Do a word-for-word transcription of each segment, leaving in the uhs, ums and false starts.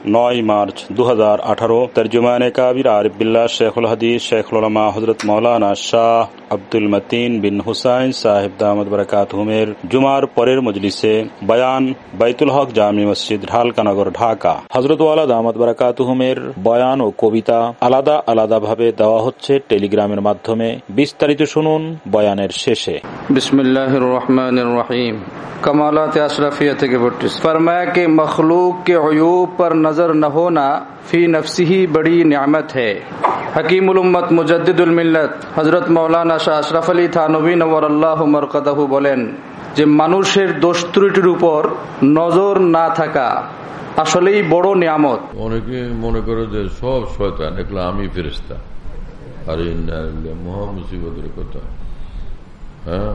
নয় মার্চ দু হাজার আঠারো। তর্জমানে কাবির আরিফ বিল্লাহ শেখুল হাদিস শেখুল উলামা হযরত মাওলানা শাহ আব্দুল মতিন বিন হুসাইন সাহেব দামাত বারাকাতুহুমের জুমার পরের মজলিসে বয়ান, বাইতুল হক জামি মসজিদ, ঢালকানগর, ঢাকা। হযরত ওয়ালা দামাত বারাকাতুহুমের বয়ান ও কবিতা আলাদা আলাদা ভাবে দেওয়া হচ্ছে টেলিগ্রামের মাধ্যমে। বিস্তারিত শুনুন বয়ানের শেষে। बिस्मिल्लाहिर रहमानिर रहीम। कमालात अशरफिया থেকে পড়ছি। फरमाया कि मखलूक के अयूब पर नजर न होना फी नफ्सिही बड़ी नेमत है। हकीमुल उम्मत मुजद्दिदुल मिल्लत हजरत मौलाना शाह अशरफ আলী থানভী নওয়ারাল্লাহু মারকাদাহু বলেন যে মানুষের দোষ ত্রুটির উপর নজর না থাকা আসলেই বড় নিয়ামত। অনেকে মনে করে যে সব শয়তান, একলা আমি ফেরেশতা। আরে মহা মুসিবতের কথা। হ্যাঁ,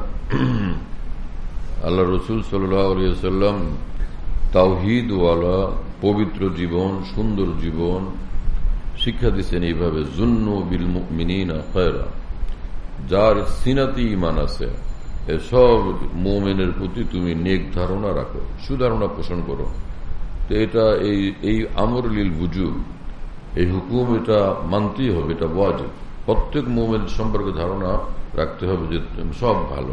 আল্লাহ রসুল সাল্লাল্লাহু আলাইহি ওয়াসাল্লাম তাওহীদ ওয়ালা পবিত্র জীবন, সুন্দর জীবন শিক্ষা দিচ্ছেন এইভাবে, জুন্নু বিল মুমিনিনা খায়রা, যার সিনাতি ঈমান আছে এসব মুমিনের প্রতি তুমি নেক ধারণা রাখো, সুধারণা পোষণ করো। তো এটা এই এই আমর লিল বুজুব, এই হুকুম এটা মানতেই হবে, এটা ওয়াজিব। প্রত্যেক মুমিন সম্পর্কে ধারণা রাখতে হবে যে সব ভালো,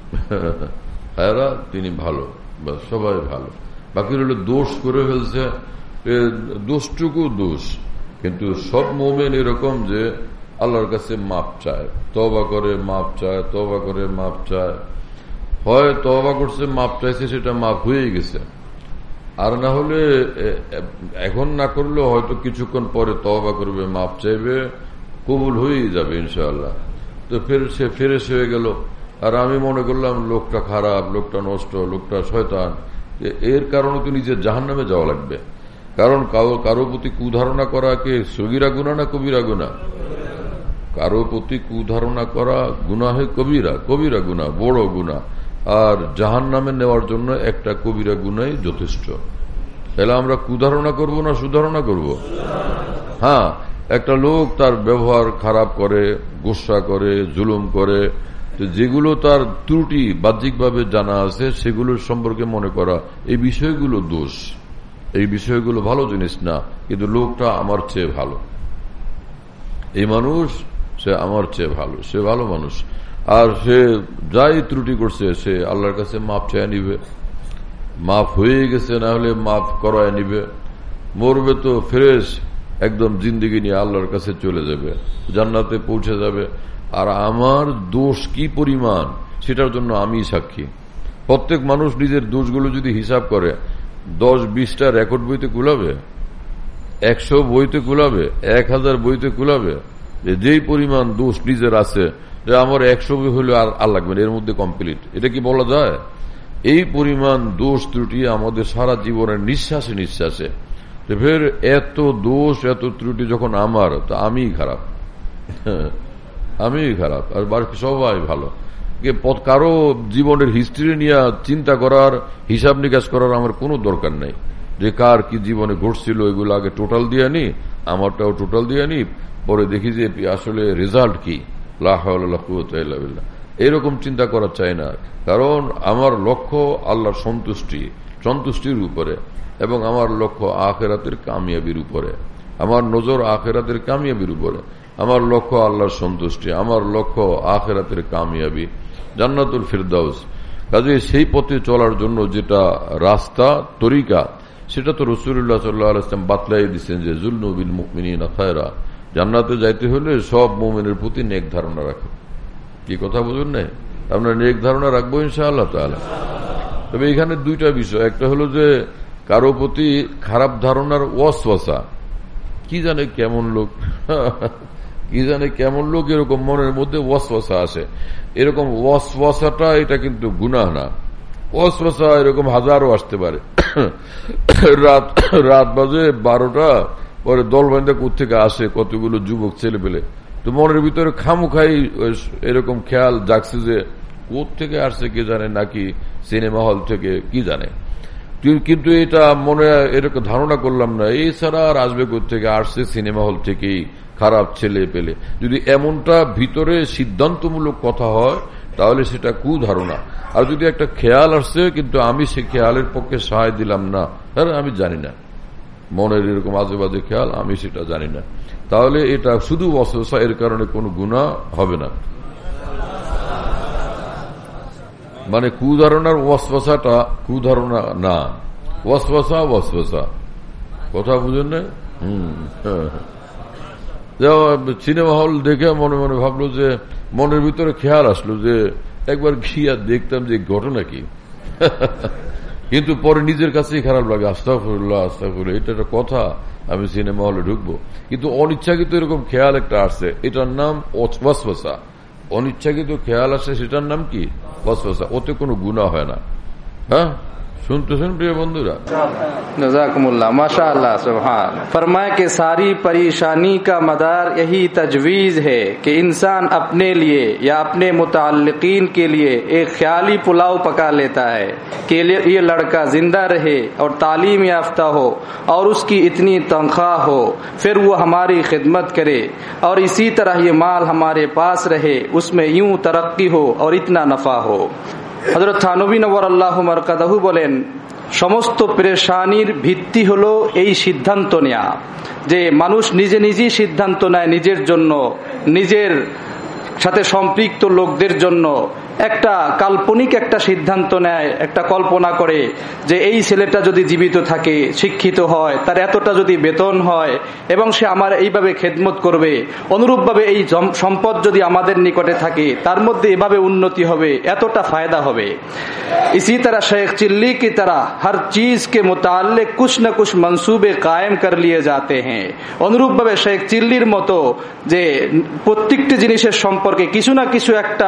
খায়রা তিনি ভালো, বা সবাই ভালো। বাকি হলো দোষ করে ফেলছে, দোষটুকু দোষ, কিন্তু সব মুমিন এরকম যে আল্লাহর কাছে মাপ চায়, তওবা করে মাপ চায়, তওবা করে মাপ চায়। হয় তওবা করছে, মাপ চাইছে, সেটা মাপ হয়ে গেছে। আর না হলে এখন না করলেও হয়তো কিছুক্ষণ পরে তওবা করবে, মাপ চাইবে, কবুল হয়েই যাবে ইনশাআল্লাহ। তো ফের সে ফেরেশ হয়ে গেল, আর আমি মনে করলাম লোকটা খারাপ, লোকটা নষ্ট, লোকটা শয়তান। এর কারণে তো নিজের জাহান্নামে যাওয়া লাগবে। কারণ কারো কারো প্রতি কুধারণা করা কে সগীরা গুনাহ না কবিরা গুনাহ? কারো প্রতি কুধারণা করা গুনাহে কবিরা, কবিরা গুনাহ, বড় গুনাহ। আর জাহান্নামে নেওয়ার জন্য একটা কবিরা গুনাহই যথেষ্ট। তাহলে আমরা কুধারণা করব না সুধারণা করব? হ্যাঁ, একটা লোক তার ব্যবহার খারাপ করে, গোসা করে, জুলুম করে, তো যেগুলো তার ত্রুটি বাহ্যিকভাবে জানা আছে সেগুলোর সম্পর্কে মনে করা, এই বিষয়গুলো দোষ, এই বিষয়গুলো ভালো জিনিস না। কিন্তু লোকটা আমার চেয়ে ভালো, এই মানুষ সে আমার চেয়ে ভালো, সে ভালো মানুষ, আর সে যাই ত্রুটি করছে সে আল্লাহর কাছে মাপ চেয়ে নিবে, মাপ হয়ে গেছে, না হলে মাপ করায় নিবে। মরবে তো ফ্রেশ একদম জিন্দেগি নিয়ে আল্লাহর কাছে চলে যাবে, জান্নাতে পৌঁছে যাবে। আর আমার দোষ কি পরিমাণ সেটার জন্য আমি সাক্ষী। প্রত্যেক মানুষ নিজের দোষগুলো যদি হিসাব করে, দশ বিশটা রেকর্ড বইতে কুলাবে, একশো বইতে কুলাবে, এক হাজার বইতে কুলাবে, যেই পরিমাণ দোষ নিজের আছে, যে আমার একশো বই হলে আর আর লাগবে না, এর মধ্যে কমপ্লিট। এটা কি বলা যায়? এই পরিমাণ দোষ ত্রুটি আমাদের সারা জীবনের নিঃশ্বাসে নিঃশ্বাসে। ফের এত দোষ, এত ত্রুটি যখন আমার, তো আমিই খারাপ, আমিই খারাপ, আর বাকি সবাই ভালো। কারো জীবনের হিস্ট্রি নিয়ে চিন্তা করার, হিসাব নিকাশ করার আমার কোনো দরকার নাই। যে কার কি জীবনে ঘটছিল এগুলো আগে টোটাল দিয়ে নি, আমারটাও টোটাল দিয়ে নি, পরে দেখি যে আসলে রেজাল্ট কি। লা হাওলা ওয়ালা কুওয়াতা ইল্লা বিল্লাহ, এরকম চিন্তা করা চাই না। কারণ আমার লক্ষ্য আল্লাহর সন্তুষ্টি, সন্তুষ্টির উপরে, এবং আমার লক্ষ্য আখিরাতের কামিয়াবির উপরে। আমার নজর আখিরাতের কামিয়াবির উপরে। আমার লক্ষ্য আল্লাহর সন্তুষ্টি, আমার লক্ষ্য আখিরাতের কামিয়াবি, জান্নাতুল ফিরদাউস। কাজে সেই পথে চলার জন্য যেটা রাস্তা, তরিকা, সেটা তো রাসূলুল্লাহ সাল্লাল্লাহু আলাইহি ওয়াসাল্লাম বাতলাই দিচ্ছেন যে জুল্লু বিল মুমিনিনা খায়রা, জান্নাতে যাইতে হলে সব মুমিনের প্রতি নেক ধারণা রাখো। কি কথা বুঝুন না? আমরা নেক ধারণা রাখবো ইনশাআল্লাহ তাআলা। তবে এখানে দুইটা বিষয়, একটা হলো যে কারো প্রতি খারাপ ধারণার ওয়াসওয়াসা, কি জানে কেমন লোক, কি জানে কেমন লোক, এরকম মনের মধ্যে ওয়াসওয়াসা আসে। এরকম ওয়াসওয়াসাটা এটা কিন্তু গুনাহ না। ওয়াসওয়াসা এরকম হাজারও আসতে পারে। রাত রাত বাজে বারোটা, পরে দল বান্ধা কোথেকে আসে কতগুলো যুবক ছেলে পেলে, তো মনের ভিতরে খামুখাই এরকম খেয়াল জাগছে যে কোথেকে আসছে কে জানে, নাকি সিনেমা হল থেকে, কি জানে। কিন্তু এটা মনে এরকম ধারণা করলাম না, এই ছাড়া আর আসবে কোথেকে, আসছে সিনেমা হল থেকেই খারাপ ছেলে পেলে। যদি এমনটা ভিতরে সিদ্ধান্তমূলক কথা হয় তাহলে সেটা কুধারণা। আর যদি একটা খেয়াল আসছে কিন্তু আমি সে খেয়ালের পক্ষে সায় দিলাম না, আমি জানি না, মনের এরকম আজে বাজে খেয়াল, আমি সেটা জানি না, তাহলে এটা শুধু ওয়াসওয়াসা, এর কারণে কোনো গুনাহ হবে না। মানে কুধারণার ওয়াসওয়াসাটা কুধারণা না, ওয়াসওয়াসা ওয়াসওয়াসা, কথা বুঝেন না? হম সিনেমা হল দেখে মনে মনে ভাবলো যে, মনের ভিতরে খেয়াল আসলো যে একবার গিয়ে দেখতাম যে ঘটনা কি, কিন্তু পরে নিজের কাছেই খারাপ লাগে, আস্তাগফিরুল্লাহ আস্তাগফিরুল্লাহ, এটা একটা কথা, আমি সিনেমা হলে ঢুকবো, কিন্তু অনিচ্ছাকৃত এরকম খেয়াল একটা আসছে, এটার নাম ওয়াসওয়াসা। অনিচ্ছাকৃত খেয়াল আসে, সেটার নাম কি? ওয়াসওয়াসা। ওতে কোনো গুনাহ হয় না। হ্যাঁ, सुनते प्रिय बंधुरा जज़ाकुमुल्लाह माशाअल्लाह सुभान। फरमाए कि सारी परेशानी का मदार यही तजवीज है कि इंसान अपने लिए या अपने मुताल्लिकीन के लिए एक ख्याली पुलाव पका लेता है कि ये लड़का जिंदा रहे और तालीम याफ्ता हो और उसकी इतनी तनख्वाह हो, फिर वो हमारी खिदमत करे और इसी तरह ये माल हमारे पास रहे, उसमें यूं तरक्की हो और इतना नफा हो। হযরত থানবী নওয়ারাল্লাহু মারকাদাহু বলেন, সমস্ত পেরেশানির ভিত্তি হলো এই সিদ্ধান্ত নেয়া, যে মানুষ নিজে নিজেই সিদ্ধান্ত নেয় নিজের জন্য, নিজের সাথে সম্পৃক্ত লোকদের জন্য একটা কাল্পনিক একটা সিদ্ধান্ত নেয়, একটা কল্পনা করে যে এই ছেলেটা যদি জীবিত থাকে, শিক্ষিত হয়, তার এতটা যদি বেতন হয় এবং সে আমার এইভাবে খেদমত করবে, অনুরূপভাবে এই সম্পদ যদি আমাদের নিকটে থাকে তার মধ্যে এভাবে উন্নতি হবে, এতটা ফায়দা হবে। इसी तरह शेख चिल्ली की तरह हर चीज के मुताल्लिक कुछ न कुछ मंसूबे कायम कर लिए जाते हैं। অনুরূপভাবে শেখ চিল্লির মতো যে প্রত্যেকটি জিনিসের সম্পর্কে কিছু না কিছু একটা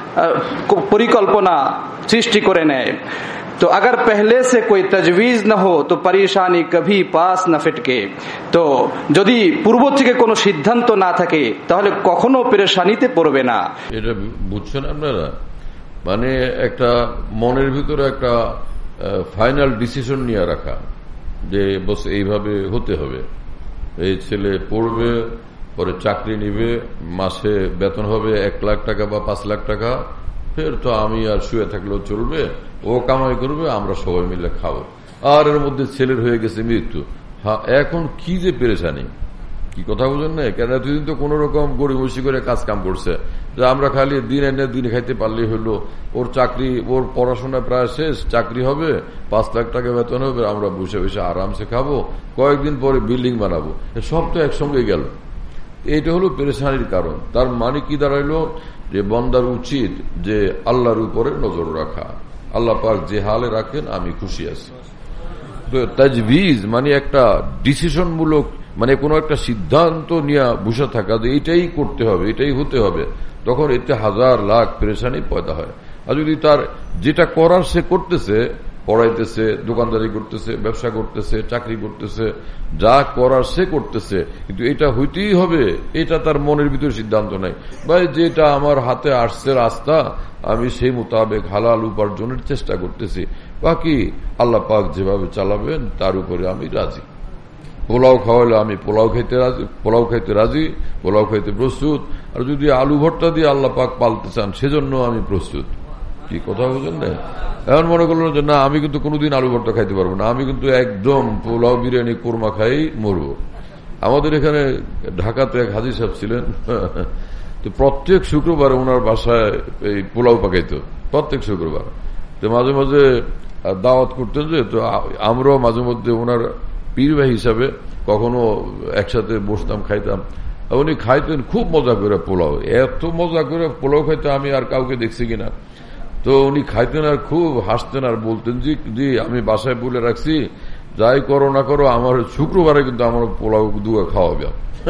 परिकल्पना सृष्टि करे नेय। तो अगर पहले से कोई तजवीज न हो तो परेशानी कभी पास न फिटके। तो যদি পূর্ব থেকে কোনো সিদ্ধান্ত না থাকে তাহলে কখনো পেরেশানিতে পড়বে না। এটা বুঝছেন আপনারা? মানে একটা মনের ভিতরে একটা ফাইনাল ডিসিশন নিয়ে রাখা যে বস এইভাবে হতে হবে, এই ছেলে পড়বে, পরে চাকরি নিবে, মাসে বেতন হবে এক লাখ টাকা বা পাঁচ লাখ টাকা, ফের তো আমি আর শুয়ে থাকলেও চলবে, ও কামাই করবে, আমরা সবাই মিলে খাবো, আর এর মধ্যে ছেলের হয়ে গেছে মৃত্যু। হ্যাঁ, এখন কি যে পেরেশানি, কি কথা বুঝেন না? কেন এতদিন তো কোন রকম গরিবসি করে কাজ কাম করছে, যে আমরা খালি দিন এনে দিন খাইতে পারলেই হলো, ওর চাকরি, ওর পড়াশোনা প্রায় শেষ, চাকরি হবে, পাঁচ লাখ টাকা বেতন হবে, আমরা বসে বসে আরামসে খাবো, কয়েকদিন পরে বিল্ডিং বানাবো, সব তো একসঙ্গে গেল। এইটা হলো পেরেশানির কারণ। তার মানে কি দাঁড়াইলো? যে বান্দার উচিত যে আল্লাহর উপরে নজর রাখা, আল্লাহ পাক যে হালে রাখেন আমি খুশি আছি। তো তাজভিজ মানে একটা ডিসিশন মূলক, মানে কোনো একটা সিদ্ধান্ত নিয়ে বসে থাকা যে এটাই করতে হবে, এটাই হতে হবে, তখন এতে হাজার লাখ পেরেশানি পয়দা হয়। আর যদি তার যেটা করার সে করতেছে, পড়াইতেছে, দোকানদারি করতেছে, ব্যবসা করতেছে, চাকরি করতেছে, যা করার সে করতেছে, কিন্তু এটা হইতেই হবে, এটা তার মনের ভিতরে সিদ্ধান্ত নাই, ভাই যেটা আমার হাতে আসছে রাস্তা, আমি সেই মোতাবেক হালাল উপার্জনের চেষ্টা করতেছি, বাকি আল্লাহ পাক যেভাবে চালাবেন তার উপরে আমি রাজি। পোলাও খাওয়াইলে আমি পোলাও খাইতে রাজি, পোলাও খাইতে রাজি, পোলাও খাইতে প্রস্তুত। আর যদি আলু ভর্তা দিয়ে আল্লাহ পাক পালতে চান সেজন্য আমি প্রস্তুত। কি কথা বুঝেন না? এখন মনে করলেন যে না, আমি কিন্তু কোনোদিন আলু ভর্তা খাইতে পারবো না, আমি কিন্তু একদম পোলাও বিরিয়ানি কোরমা খাই মরবো। আমাদের এখানে ঢাকাতে এক হাজী সাহেব ছিলেন, তো প্রত্যেক শুক্রবার ওনার বাসায় এই পোলাও পাকাইতো, প্রত্যেক শুক্রবার। তো মাঝে মাঝে দাওয়াত করতেন, যে তো আমরাও মাঝে মধ্যে ওনার পীর ভাই হিসাবে কখনো একসাথে বসতাম, খাইতাম। উনি খাইতেন খুব মজা করে পোলাও, এত মজা করে পোলাও খাইতে আমি আর কাউকে দেখছি কিনা। তো উনি খাইতেন আর খুব হাসতেন আর বলতেন, জি জি আমি বাসায় বলে রাখছি, যাই করো না করো আমার শুক্রবারে কিন্তু আমার পোলাও দুগা খাওয়াবে,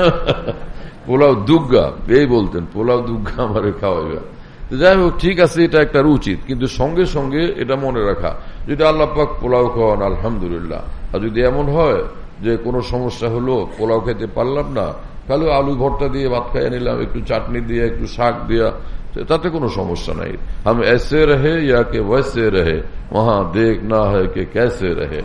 পোলাও দুগ্গা, এই বলতেন, পোলাও দুগ্গা আমার খাওয়াবে। যাই হোক, ঠিক আছে, এটা একটা উচিত, কিন্তু সঙ্গে সঙ্গে এটা মনে রাখা, যদি আল্লাহ পাক পোলাও খাওয়ান আলহামদুলিল্লাহ। আর যদি এমন হয় যে কোনো সমস্যা হলো, পোলাও খেতে পারলাম না, তাহলে আলু ভর্তা দিয়ে ভাত খাইয়ে নিলাম, একটু চাটনি দিয়ে, একটু শাক দিয়া, তাতে কোনো সমস্যা নাই। हम ऐसे रहे या कि वैसे रहे, वहां देखना है कि कैसे रहे।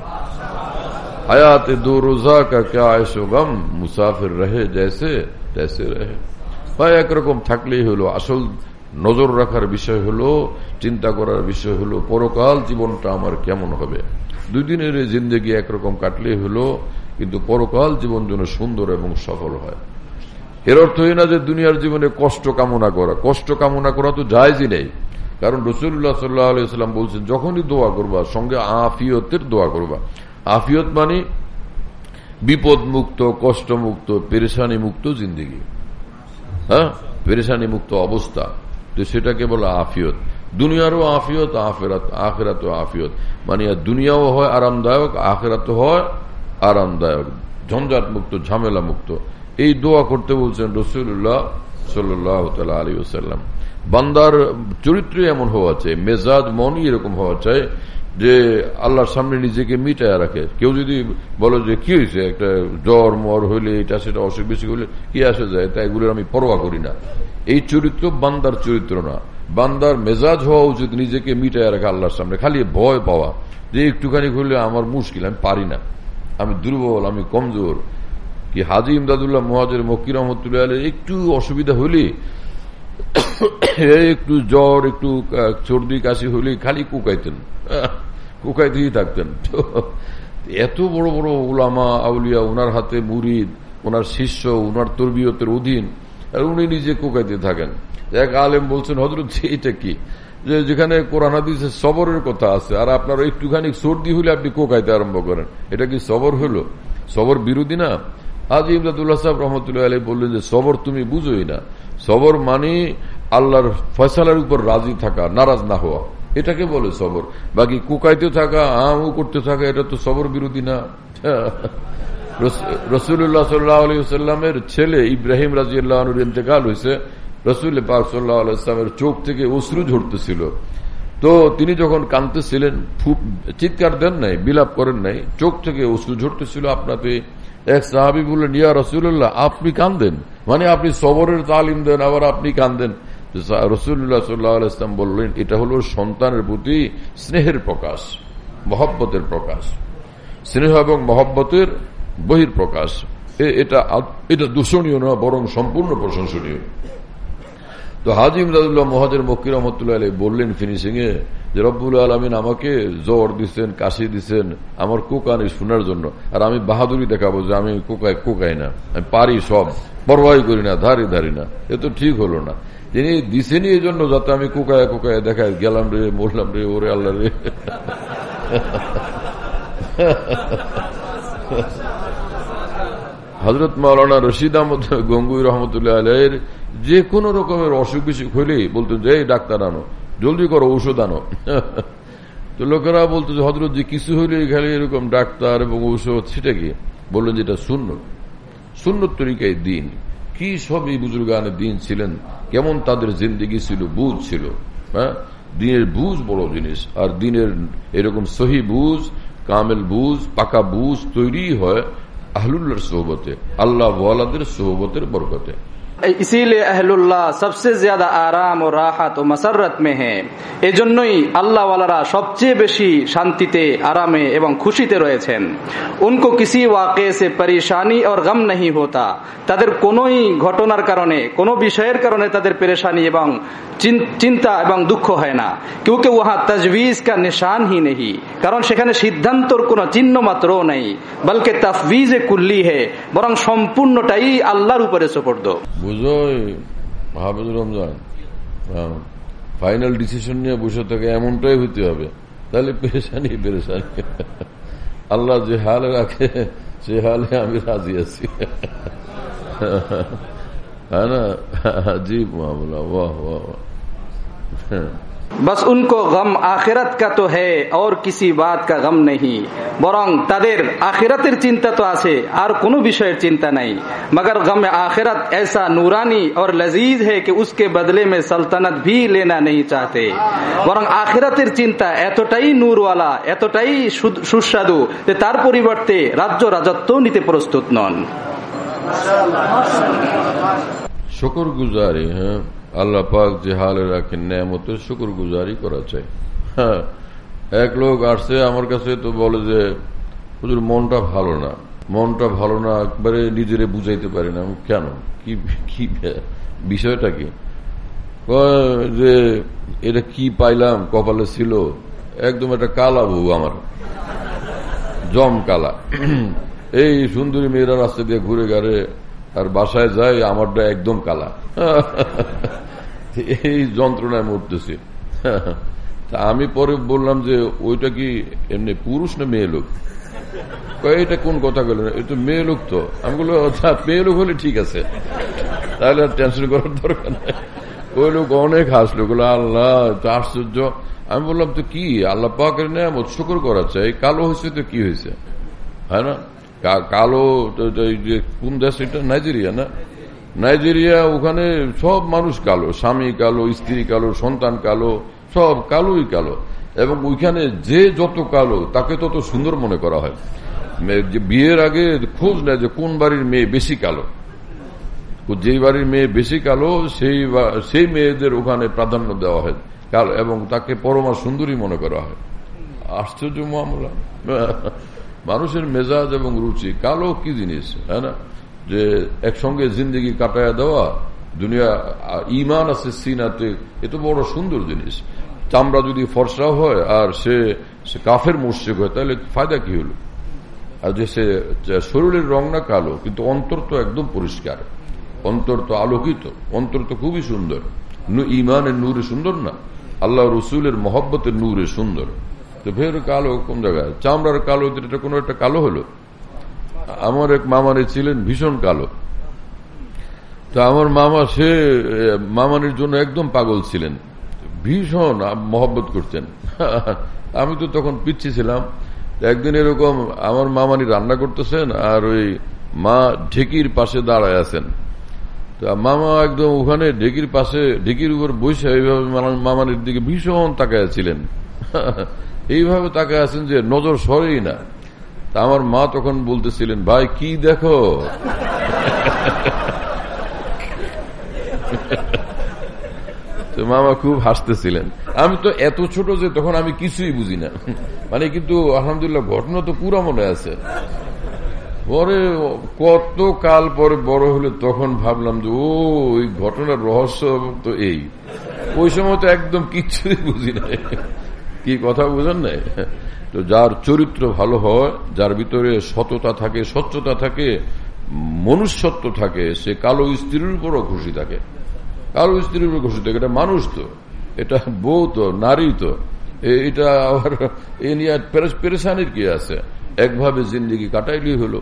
हयात दो रोजा का क्या ऐशो गम, मुसाफिर रहे जैसे तैसे रहे। ভাই একরকম থাকলেই হলো। আসল নজর রাখার বিষয় হলো, চিন্তা করার বিষয় হলো পরকাল জীবনটা আমার কেমন হবে। দুই দিনের জিন্দেগি একরকম কাটলেই হলো, কিন্তু পরকাল জীবন যেন সুন্দর এবং সফল হয়। এর অর্থ এই না যে দুনিয়ার জীবনে কষ্ট কামনা করা, কষ্ট কামনা করা তো জায়েজই নেই। কারণ রাসূলুল্লাহ সাল্লাল্লাহু আলাইহি ওয়াসাল্লাম বলছেন, যখনই দোয়া করবা সঙ্গে আফিয়তের দোয়া করবা। আফিয়ত মানে বিপদ মুক্ত, কষ্ট মুক্ত, পেরেশানি মুক্ত জিন্দেগি, হ্যাঁ, পেরেশানি মুক্ত অবস্থা, তো সেটাকে বলে আফিয়ত। দুনিয়ারও আফিয়ত, আখেরাত আখেরাতও আফিয়ত, মানে দুনিয়াও হয় আরামদায়ক, আখেরাত হয় আরামদায়ক, ঝঞ্ঝাট মুক্ত, ঝামেলা মুক্ত। এই দোয়া করতে বলছেন রাসূলুল্লাহ সাল্লাল্লাহু তাআলা আলাইহি ওয়াসাল্লাম। বান্দার চরিত্র এমন হওয়া চাই, মেজাজ মনই এরকম হওয়া চাই যে আল্লাহর সামনে নিজেকে মিটায় রাখে। কেউ যদি বলে যে কি হয়েছে, একটা জ্বর মর হইলে এটা সেটা অসুখ বিসুখ হইলে কি আসে যায়, তা এগুলোর আমি পরোয়া করি না। এই চরিত্র বান্দার চরিত্র না। বান্দার মেজাজ হওয়া উচিত নিজেকে মিটায় রাখা আল্লাহর সামনে, খালি ভয় পাওয়া যে একটুখানি হইলে আমার মুশকিল, আমি পারি না, আমি দুর্বল, আমি কমজোর। কি হাজী ইমদাদুল্লাহ মুহাজির মক্কি রহমতুল্লাহ আলাইহি একটু অসুবিধা হইলে, একটু জ্বর, একটু সর্দি কাশি হইলে খালি কুকাইতেন, কুকাইতেই থাকতেন। এত বড় বড় উলামা আউলিয়া, ওনার হাতে মুরিদ, ওনার শিষ্য, ওনার তরবিয়তের অধীন, আর উনি নিজে কুকাইতে থাকেন। এক আলেম বলছেন, হযরত এটা কি, যে যেখানে কোরআন হাদিসে সবরের কথা আছে আর আপনার একটুখানি সর্দি হলে আপনি কোকাইতে আরম্ভ করেন, এটা কি সবর হলো? সবর বিরোধী না? হাজী ইমদাদুল্লাহ সাহেব রহমতুল্লাহ আলাইহি বললেন যে সবর তুমি বুঝোই না। সবর মানে আল্লাহর ফয়সালার উপর রাজি থাকা, নারাজ না হওয়া, এটাকে বলে সবর। বাকি কোকাইতে থাকা, আমু করতে থাকা, এটা তো সবর বিরোধী না। রাসূলুল্লাহ সাল্লাল্লাহু আলাইহি ওয়াসাল্লামের ছেলে ইব্রাহিম রাদিয়াল্লাহু আনহুর ইন্তেকাল হয়েছে। রাসূল পাক সাল্লাল্লাহু আলাইহি ওয়াসাল্লামের চোখ থেকে অশ্রু ঝরতেছিল। তো তিনি যখন কাঁদতেছিলেন, চিৎকার দেন নাই, বিলাপ করেন নাই, চোখ থেকে অশ্রু ঝরতেছিল আপনাতে। এক সাহাবী বললেন, ইয়া রাসূলুল্লাহ, আপনি কাঁদেন মানে আপনি সবরের তালিম দেন, আবার আপনি কাঁদেন। রাসূলুল্লাহ সাল্লাল্লাহু আলাইহি ওয়াসাল্লাম বললেন, এটা হলো সন্তানের প্রতি স্নেহের প্রকাশ, মহব্বতের প্রকাশ, স্নেহ এবং মহব্বতের বহির প্রকাশ। এটা এটা দূষণীয় না, বরং সম্পূর্ণ প্রশংসনীয়। তো হাজী ইমদাদুল্লাহ মুহাজির মক্কি রহমতুল্লাহ আলাইহি বললেন ফিনিশিং এ যে রব্বুল আলামিন আমাকে জ্বর দিচ্ছেন, কাশি দিচ্ছেন আমার কোকানি শোনার জন্য, আর আমি বাহাদুরি দেখাবো যে আমি কোকাই কোকাই না, আমি পারি সব, পরোয়াই করি না, ধারি ধারি না। এ তো ঠিক হলো না। তিনি দিছেনি এই জন্য যাতে আমি কোকায় কোকায় দেখাই, গেলাম রে, মরলাম রে, ওরে আল্লাহ রে। হযরত মাওলানা রশিদ আহমদ গঙ্গুই রহমতুল্লাহ আলাইহির যে কোনো রকমের অসুখ বিসুখ হইলেই বলতেন যে ডাক্তার আনো, জলদি করো, ঔষধ আনো। তো লোকেরা বলতো যে হযরত যে কিছু হইলে খালি এরকম ডাক্তার এবং ঔষধ, সেটা কি? বললেন যেটা সুন্নত, সুন্নত তরিকায় দিন। কি সব এই বুজুর্গানে দিন ছিলেন, কেমন তাদের জিন্দেগি ছিল, বুঝ ছিল। হ্যাঁ, দিনের বুঝ বড় জিনিস। আর দিনের এরকম সহি বুঝ, কামেল বুঝ, পাকা বুঝ তৈরি হয় আহলুল্লাহর সোহবতে, আল্লাহ ওয়ালাদের সোহবতের বরকতে। इसीलिए अहलुल्लाह सबसे ज्यादा आराम और राहत और मसरत में है। এজন্যই আল্লাহ ওয়ালারা সবচেয়ে বেশি শান্তিতে, আরামে এবং খুশিতে রয়েছেন। उनको किसी वाक़े से परेशानी और गम नहीं होता। তাদের কোনোই ঘটনার কারণে, কোনো বিষয়ের কারণে তাদের পেরেশানি এবং চিন্তা এবং দুঃখ হয় না। क्योंकि वहाँ तजवीज का निशान ही नहीं, কারণ সেখানে সিদ্ধান্তর কোনো চিহ্ন মাত্রও নেই। বলকে তাফওয়িজে কুল্লি है, বরং সম্পূর্ণটাই আল্লাহর উপরে সুপর্দ। বুঝোই হাফেজ রমজান, ফাইনাল ডিসিশন নিয়ে বসে থাকে, এমনটাই হইতে হবে, তাহলে পেরেশানি পেরেশানি। আল্লাহ যে হালে রাখে সে হালে আমি রাজি আছি। হ্যাঁ না, अजीब मामला, वाह वाह। बस उनको गम आखिरत का तो है और किसी बात का गम नहीं, বরং তাদের আখিরাতের চিন্তা তো আছে, আর কোনো বিষয়ের চিন্তা নাই। मगर गम आखिरत ऐसा नूरानी और लजीज है कि उसके बदले में सल्तनत भी लेना नहीं चाहते। বরং আখিরাতের চিন্তা এতটাই নূরওয়ালা, এতটাই সুস্বাদু যে তার পরিবর্তে রাজ্য রাজত্ব নিতে প্রস্তুত নন। শুকর গুজারি, হ্যাঁ, আল্লাহ পাক যে হালে রাখেন নেয়ামতের শুকর গুজারি করা চাই। হ্যাঁ, এক লোক আসছে আমার কাছে, তো বলে যে হুজুর মনটা ভালো না, মনটা ভালো না, একবারে নিজেরে বুঝাইতে পারি না। কেন, কি কি বিষয়টা কি? যে এটা কি পাইলাম কপালে ছিল, একদম একটা কালা বউ আমার, জম কালা। এই সুন্দরী মেয়েরা রাস্তা দিয়ে ঘুরে গাড়ে আর বাসায় যায়, আমারটা একদম কালা। এই যন্ত্রণায় মরতেছি। আমি পরে বললাম যে ওইটা কি এমনি পুরুষ না মেয়ে লোক? এটা কোন কথা বললেন? এটা মেয়ে লোক তো। আমি বললো আচ্ছা মেয়ে লোক হলে ঠিক আছে, তাহলে আর টেনশন করার দরকার নেই। ওই লোক অনেক হাসলো, বললো আল্লাহ আশ্চর্য। আমি বললাম তো কি আল্লাহ পাকের নিয়ামত শুকর করা চাই, কালো হয়েছে তো কি হয়েছে, হয় না? কালো কোন দেশ এটা? নাইজেরিয়া না? নাইজেরিয়া, ওখানে সব মানুষ কালো, স্বামী কালো, স্ত্রী কালো, সন্তান কালো, সব কালোই কালো। এবং ওইখানে যে যত কালো তাকে তত সুন্দর মনে করা হয়। বিয়ের আগে খোঁজ নেয় যে কোন বাড়ির মেয়ে বেশি কালো, যেই বাড়ির মেয়ে বেশি কালো সেই সেই মেয়েদের ওখানে প্রাধান্য দেওয়া হয় কালো, এবং তাকে পরমা সুন্দরী মনে করা হয়। আশ্চর্য মামলা। মানুষের মেজাজ এবং রুচি। কালো কি জিনিস, হ্যাঁ না? যে একসঙ্গে জিন্দগি কাটায় দেওয়া, দুনিয়া ইমান আছে সিনাতে, এ তো বড় সুন্দর জিনিস। চামড়া যদি ফর্সা হয় আর সে কাফের মুশরিক হয়, তাহলে ফায়দা কি হলো? আর যে সে শরীরের রং না কালো, কিন্তু অন্তর তো একদম পরিষ্কার, অন্তর তো আলোকিত, অন্তর তো খুবই সুন্দর। ইমানের নূরে সুন্দর না, আল্লাহ রসুলের মহব্বতের নূরে সুন্দর। তো ফের কালো কোন জায়গায়? চামড়ার কালো, এটা কোনো একটা কালো হলো? আমার এক মামানি ছিলেন ভীষণ কালো। তা আমার মামা, সে মামানির জন্য একদম পাগল ছিলেন, ভীষণ মহব্বত করতেন। আমি তো তখন পিচ্ছি ছিলাম। একদিন এরকম আমার মামানি রান্না করতেছেন, আর ওই মা ঢেকির পাশে দাঁড়ায় আছেন। তা মামা একদম ওখানে ঢেকির পাশে, ঢেকির উপর বসে এইভাবে মামানির দিকে ভীষণ তাকায় ছিলেন, এইভাবে তাকায় আছেন যে নজর সরেই না। তা আমার মা তখন বলতেছিলেন, ভাই কি দেখো? তো মামা খুব হাসতেছিলেন। আমি তো এত ছোট যে তখন আমি কিছুই বুঝি না, মানে কিন্তু আলহামদুলিল্লাহ ঘটনা তো পুরো মনে আছে। পরে কত কাল পরে বড় হলে তখন ভাবলাম যে ও ওই ঘটনার রহস্য তো এই, ওই সময় তো একদম কিচ্ছুই বুঝি না। কি কথা বুঝেন নাই? তো যার চরিত্র ভালো হয়, যার ভিতরে সততা থাকে, স্বচ্ছতা থাকে, মনুষ্যত্ব থাকে, সে কালো স্ত্রীর উপরও খুশি থাকে। কালো স্ত্রীর উপর খুশি থাকে, এটা মানুষ তো, এটা বউ তো, নারী তো, এটা আবার এ নিয়ে পেরেশানির কি আছে? একভাবে জিন্দিগি কাটাইলেই হলো।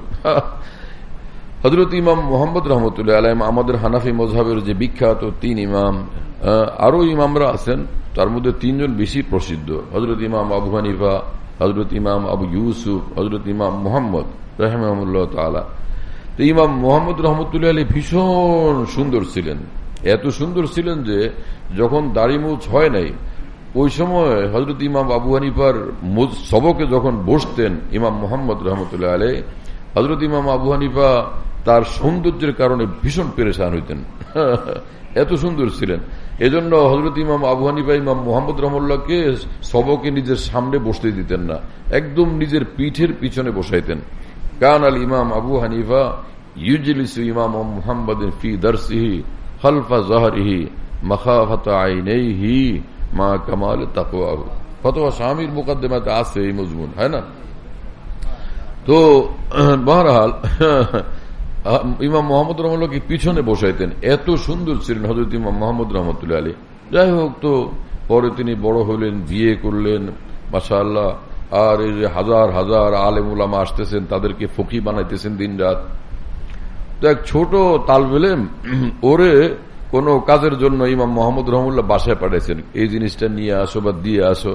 হযরত ইমাম মুহাম্মদ রহমতুল্লাহ আলাইহি, আমাদের হানাফি মযহাবের যে বিখ্যাত তিন ইমাম, আরো ইমামরা আছেন, তার মধ্যে তিনজন বেশি প্রসিদ্ধ। হযরত ইমাম আবু হানিফা, হযরত ইমাম আবু ইউসুফ, হযরত ইমাম মুহাম্মদ রাহিমাহুল্লাহ তাআলা। তো ইমাম মুহাম্মদ রহমতুল্লাহ আলাইহি ভীষণ সুন্দর ছিলেন, এত সুন্দর ছিলেন যে যখন দাড়ি মুছ হয় নাই, ওই সময় হযরত ইমাম আবু হানিফার সবকে যখন বসতেন ইমাম মুহাম্মদ রহমতুল্লাহ আলাইহি, হযরত ইমাম আবু হানিফা তার সৌন্দর্যের কারণে ভীষণ পেরেশান হইতেন, এত সুন্দর ছিলেন। এজন্য হযরত ইমাম আবু হানিফা ইমাম মুহাম্মদ রহমতুল্লাহকে সবকে নিজের সামনে বসতে দিতেন না, একদম নিজের পিঠের পিছনে বসাইতেন। কান আল ইমাম আবু হানিফা ইউজলিসু ইমাম মুহাম্মাদিন ফি দারসিহি খালফা যাহরিহি মাখাফাতা আইনাইহি মা কামাল তাকওয়াহু। ফতোয়া শামির মুকদ্দমাতে আছে এই মজমুন, হয় না? তো বহরহাল ইমাম মুহাম্মদ রহমতুল্লাহকে পিছনে বসাইতেন, এত সুন্দর ছিলেন হযরত ইমাম মুহাম্মদ রহমতুল্লাহ আলাইহি। যাই হোক, তো পরে তিনি বড় হলেন, বিয়ে করলেন, মাশাআল্লাহ। আর এই যে হাজার হাজার আলেম উলামা আসতেছেন, তাদেরকে ফকি বানাইতেছেন দিন রাত। তো এক ছোট তালবে ইলম, ওরে কোন কাজের জন্য ইমাম মুহাম্মদ রহমতুল্লাহ বাসায় পাঠাইছেন, এই জিনিসটা নিয়ে আসো বা দিয়ে আসো।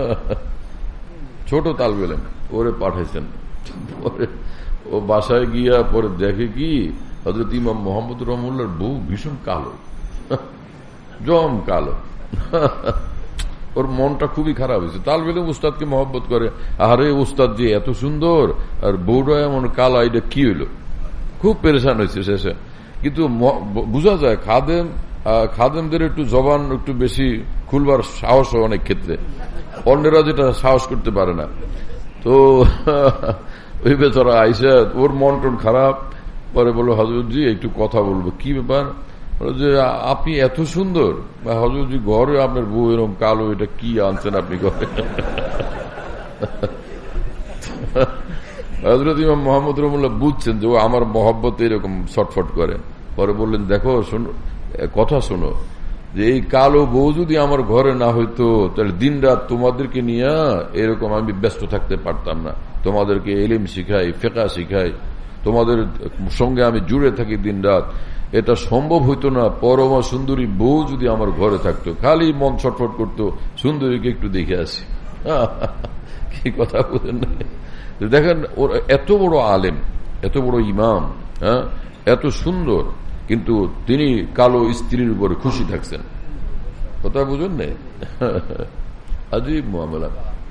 ছোট তালবে ইলম, ওরে পাঠাইছেন। পরে ও বাসায় গিয়া পরে দেখে কি হযরত ইমাম মুহাম্মদ রহমতুল্লাহর বউ ভীষণ কালো, জম কালো। ওর মনটা খুবই খারাপ হয়েছে। তালবে ইলম উস্তাদকে মহব্বত করে, আরে উস্তাদ যে এত সুন্দর আর বউটা এমন কালা, এটা কি হইলো? খুব পেরেশান হয়েছে শেষে। কিন্তু বোঝা যায় খাদেম খাদেমদের একটু জবান একটু বেশি খুলবার সাহস হয় অনেক ক্ষেত্রে, অন্যরা যেটা সাহস করতে পারে না। তো ওই বেচারা আইসা, ওর মন টন খারাপ। পরে বললো, হযরতজি একটু কথা বলবো। কি ব্যাপার? যে আপনি এত সুন্দর, হযরতজি ঘরে আপনার বউ এরকম কালো, এটা কি আনছেন আপনি ঘরে? হযরত ইমাম মোহাম্মদ রহমতুল্লাহ বুঝছেন যে ও আমার মহব্বতে এরকম ছটফট করে। পরে বললেন, দেখো শোনো, কথা শোনো, যে এই কালো বউ যদি আমার ঘরে না হইতো তাহলে দিন রাত তোমাদেরকে নিয়ে এরকম আমি ব্যস্ত থাকতে পারতাম না। তোমাদেরকে ইলম শিখাই, ফিকহ শিখাই, তোমাদের সঙ্গে আমি জুড়ে থাকি দিন রাত। এটা সম্ভব হইতো না পরমা সুন্দরী বউ যদি আমার ঘরে থাকতো। খালি মন ছটফট করতো, সুন্দরীকে একটু দেখে আসি। কি কথা বলেন না? দেখেন, ওর এত বড় আলেম, এত বড় ইমাম, হ্যাঁ, এত সুন্দর, কিন্তু তিনি কালো স্ত্রীর উপরে খুশি থাকছেন। কথা বুঝুন না? আজীব মামলা।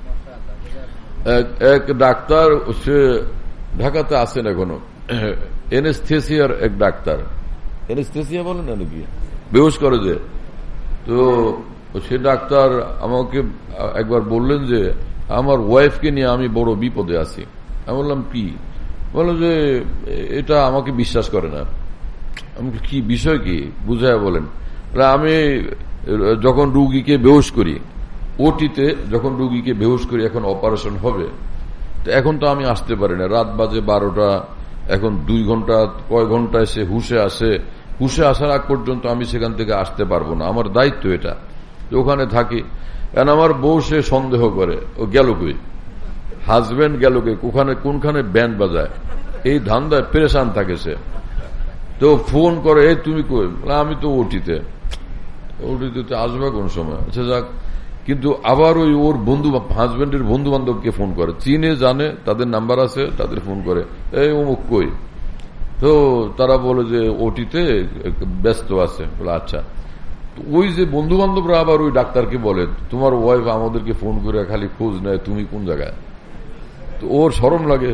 এক ডাক্তার, সে ঢাকাতে আছেন এখনো, এনেস্থেসিয়ার এক ডাক্তার, এনেস্থেসিয়া বলেন না নাকি, বেহুশ করে যে, তো সে ডাক্তার আমাকে একবার বললেন যে আমার ওয়াইফকে নিয়ে আমি বড় বিপদে আছি। আমি বললাম কি? বললো যে এটা আমাকে বিশ্বাস করে না। আমি কি বিষয়, কি বুঝায় বলেন। আমি যখন রুগীকে বেহুশ করি, ওটিতে যখন রুগীকে বেহুশ করি, এখন অপারেশন হবে, তো এখন তো আমি আসতে পারি না, রাত বাজে বারোটা, এখন দুই ঘন্টা কয় ঘন্টায় সে হুশে আসে, হুশে আসার আগ পর্যন্ত আমি সেখান থেকে আসতে পারবো না, আমার দায়িত্ব এটা। ওখানে থাকি, কারণ আমার বউ সে সন্দেহ করে ও গেল কই, হাজবেন্ড গেল কই, ওখানে কোনখানে ব্যান্ড বাজায়, এই ধান্দায় পেরেশান থাকে সে। তো ফোন করে, এই তুমি কই? আমি তো ওটিতে। ওটিতে আসবে কোন সময়? আচ্ছা যাক। কিন্তু আবার ওই ওর বন্ধু, হাজবেন্ডের বন্ধু বান্ধবকে ফোন করে, চিনে জানে, তাদের নাম্বার আছে, তাদের ফোন করে, এই অমুক কই? তো তারা বলে যে ওটিতে ব্যস্ত আছে। বলে আচ্ছা। ওই যে বন্ধু বান্ধবরা আবার ওই ডাক্তারকে বলে, তোমার ওয়াইফ আমাদেরকে ফোন করে খালি খোঁজ নেয়, তুমি কোন জায়গায়? তো ওর শরম লাগে।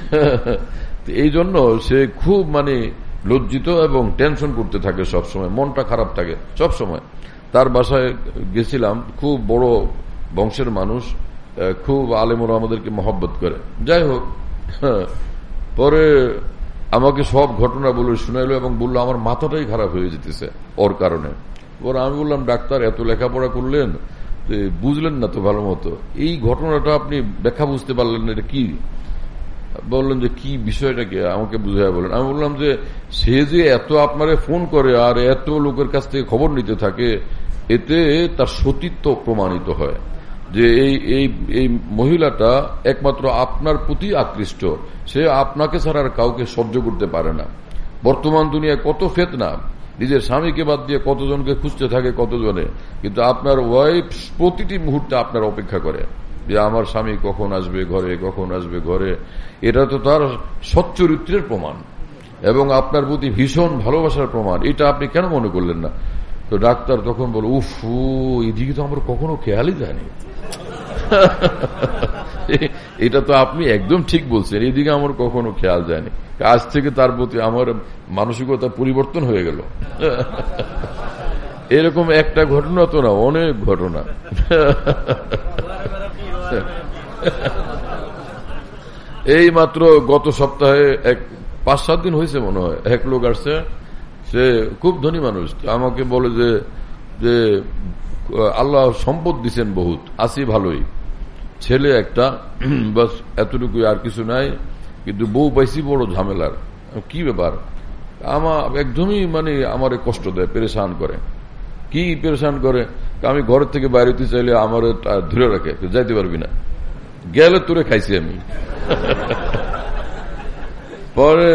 এই জন্য সে খুব মানে লজ্জিত এবং টেনশন করতে থাকে সবসময়, মনটা খারাপ থাকে সবসময়। তার বাসায় গেছিলাম, খুব বড় বংশের মানুষ, খুব আলেমরা আমাদেরকে মহব্বত করে। যাই হোক, পরে আমাকে সব ঘটনা বলে শুনাইলো এবং বললো আমার মাথাটাই খারাপ হয়ে যেতেছে ওর কারণে। পরে আমি বললাম, ডাক্তার এত লেখাপড়া করলেন, বুঝলেন না তো ভালো মতো, এই ঘটনাটা আপনি ব্যাখ্যা বুঝতে পারলেন না, এটা কি? বললেন যে কি বিষয়টা কি, আমাকে বুঝাইয়া বলেন। আমি বললাম যে সে যে এত আপনারে ফোন করে আর এত লোকের কাছ থেকে খবর নিতে থাকে, এতে তার সতীত্ব প্রমাণিত হয় যে এই এই এই মহিলাটা একমাত্র আপনার প্রতি আকৃষ্ট, সে আপনাকে ছাড়া আর কাউকে সহ্য করতে পারে না। বর্তমান দুনিয়ায় কত ফেতনা, নিজের স্বামীকে বাদ দিয়ে কতজনকে খুঁজতে থাকে কতজনে, কিন্তু আপনার ওয়াইফ প্রতিটি মুহূর্তে আপনার অপেক্ষা করে যে আমার স্বামী কখন আসবে ঘরে, কখন আসবে ঘরে। এটা তো তার সচ্চরিত্রের প্রমাণ এবং আপনার প্রতি ভীষণ ভালোবাসার প্রমাণ। এটা আপনি কেন মনে করলেন না? তো ডাক্তার তখন বল, উফ, এদিকে তো আমার কখনো খেয়ালই যায়নি। এটা তো আপনি একদম ঠিক বলছেন, এদিকে আমার কখনো খেয়াল যায়নি। আজ থেকে তার প্রতি আমার মানসিকতা পরিবর্তন হয়ে গেল। এরকম একটা ঘটনা তো না, অনেক ঘটনা। এই মাত্র গত সপ্তাহে এক পাঁচ সাত দিন হয়েছে মনে হয়, এক লোক আসছে, সে খুব ধনী মানুষ, আমাকে বলে যে যে আল্লাহ সম্পদ দিচ্ছেন বহুত, আছি ভালোই, ছেলে একটা, বাস এতটুকুই, আর কিছু নাই, কিন্তু বউ পাইছি বড় ঝামেলার। কি ব্যাপার? আমার একদমই মানে আমার কষ্ট দেয়, পেরেশান করে। কি পেরেশান করে? আমি ঘরের থেকে বাইরে হতে চাইলে আমার ধরে রাখে, যাইতে পারবি না, গেলে তোরে খাইছি আমি। পরে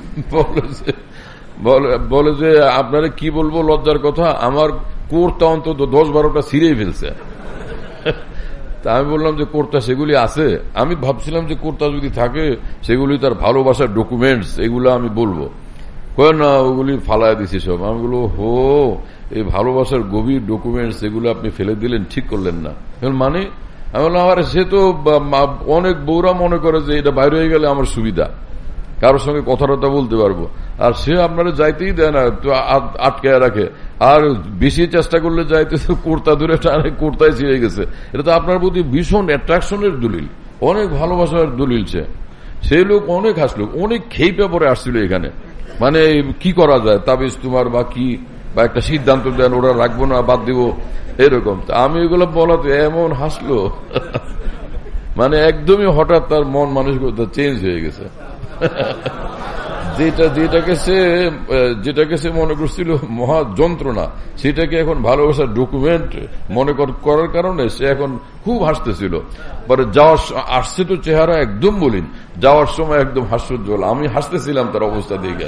বলে যে আপনারা কি বলবো লজ্জার কথা, আমার কোর্তা অন্তত দশ বারোটা ছিঁড়েই ফেলছে। তা আমি বললাম যে কোর্তা সেগুলি আছে? আমি ভাবছিলাম যে কোর্তা যদি থাকে সেগুলি তার ভালোবাসার ডকুমেন্টস, এগুলো আমি বলবো। কয় না, ওগুলি ফালায় দিছি সব। আমি বলবো, হো, এই ভালোবাসার গভীর ডকুমেন্টস এগুলো আপনি ফেলে দিলেন, ঠিক করলেন না। মানে আমি বললাম, আমার সে তো অনেক বউরা মনে করে যে এটা বাইরে হয়ে গেলে আমার সুবিধা, কারোর সঙ্গে কথাটা বলতে পারবো, আর সে আপনারা যাইতেই দেয় না, তো আটকায় রাখে, আর বেশি চেষ্টা করলে যাইতে কোর্তা ধরে টানে, কোর্তায় ছিঁড়ে গেছে। এটা তো আপনার প্রতি ভীষণ অ্যাট্রাকশনের দলিল, অনেক ভালোবাসার দলিল। সে সেই লোক অনেক হাসলো, অনেক খেই পেপরে আসছিল এখানে, মানে কি করা যায়, তাবিজ তোমার বা কি, বা একটা সিদ্ধান্ত দেন, ওরা রাখবো না বাদ দিব, এরকম। আমি এগুলো বলাতে এমন হাসলো, মানে একদমই হঠাৎ তার মন মানসিকতা চেঞ্জ হয়ে গেছে। যেটা যেটাকে সে যেটাকে সে মনে করছিল মহা যন্ত্রণা, সেটাকে এখন ভালোবাসার ডকুমেন্ট মনে করার কারণে সে এখন খুব হাসতেছিল। পরে যাওয়ার আসছে তো চেহারা একদম বলিন, যাওয়ার সময় একদম হাস্যোজ্জ্বল। আমি হাসতেছিলাম তার অবস্থা দেখে।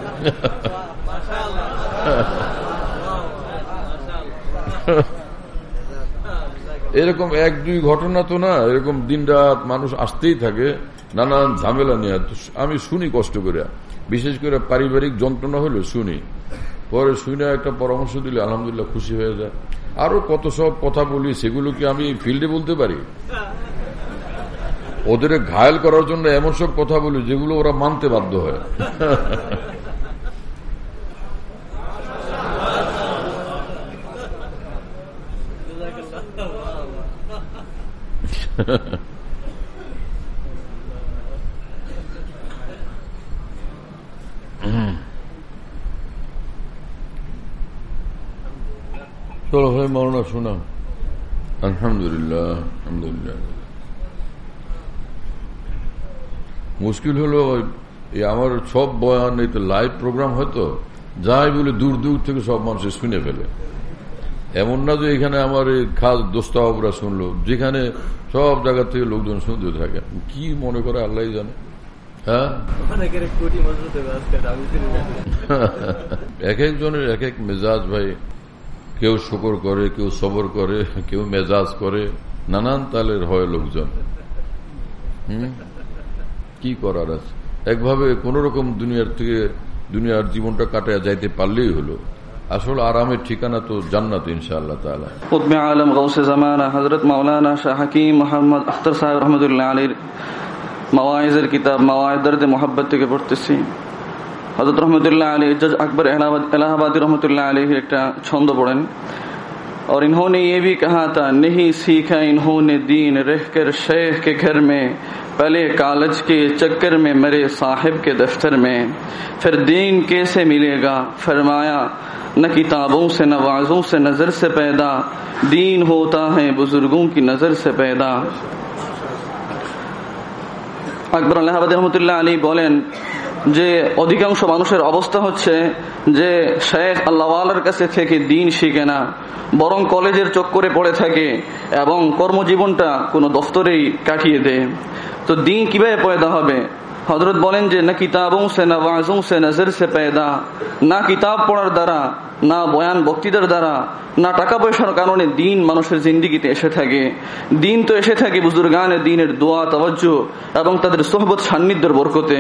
এরকম এক দুই ঘটনা তো না, এরকম দিন রাত মানুষ আসতেই থাকে নানান ঝামেলা নিয়ে। আমি শুনি কষ্ট করে, বিশেষ করে পারিবারিক যন্ত্রণা হলে শুনি, পরে শুনে একটা পরামর্শ দিলে আলহামদুলিল্লাহ খুশি হয়ে যায়। আরো কত সব কথা বলি, সেগুলো কি আমি ফিল্ডে বলতে পারি? ওদের ঘায়েল করার জন্য এমন সব কথা বলি যেগুলো ওরা মানতে বাধ্য হয়। চলো ভাই মাওলানা শোনা। আলহামদুলিল্লাহ আলহামদুলিল্লাহ। মুশকিল হলো আমার সব বয়ান এই তো লাইভ প্রোগ্রাম হয়তো যাই বলে দূর দূর থেকে সব মানুষ শুনে ফেলে। এমন না যে এখানে আমার এই খাস দোস্তাবরা শুনলো, যেখানে সব জায়গা থেকে লোকজন শুনতে থাকে। কি মনে করে আল্লাহ জানে। হ্যাঁ, এক একজনের এক এক মেজাজ ভাই। কেউ শুকর করে, কেউ সবর করে, কেউ মেজাজ করে, নানান তালের হয় লোকজন। হম কি করার আছে, একভাবে কোন রকম দুনিয়ার থেকে দুনিয়ার জীবনটা কাটায় যাইতে পারলেই হলো। আসল আরামের ঠিকানা তো জান্নাত ইনশাআল্লাহ তাআলা। কুতবে আলম গাউসে জামানা হযরত মাওলানা শাহ হাকিম মোহাম্মদ আখতার সাহেব রহমতুল্লাহ আলীর মাওয়াইজের কিতাব মাওয়াইদ দর্দ মোহাব্বত থেকে পড়তেছি। হযরত রহমতুল্লাহ আলী जज अकबर इलाहाबादी रहमतुल्लाह अलैह একটা ছন্দ পড়েন। और इन्होंने ये भी कहा था, नहीं सीखा इन्होंने दीन रहकर शेख के घर में, पहले कॉलेज के चक्कर में मरे साहिब के दफ्तर में, फिर दीन कैसे मिलेगा? फरमाया न किताबों से न वाज़ों से नजर से पैदा, दीन होता है बुजुर्गों की नजर से पैदा। আকবর ইলাহাবাদী রহমতুল্লাহ আলী বলেন যে অধিকাংশ মানুষের অবস্থা হচ্ছে যে শেখ আল্লাহওয়ালার কাছে থেকে দিন শিখে না, বরং কলেজের চক্করে পড়ে থাকে এবং কর্মজীবনটা কোনো দফতরেই কাটিয়ে দেয়। তো দিন কিভাবে পয়দা হবে? হযরত বলেন যে না কিতাবোं से না वाज़ों से नजर से पैदा, না কিতাব পড়ার দ্বারা, না বয়ান বক্তৃতার দ্বারা, না টাকা পয়সার কারণে দিন মানুষের জিন্দেগিতে এসে থাকে। দিন তো এসে থাকে বুজুর্গানে দিনের দোয়া তাওয়াজ্জুহ এবং তাদের সোহবত সান্নিধ্যের বরকতে।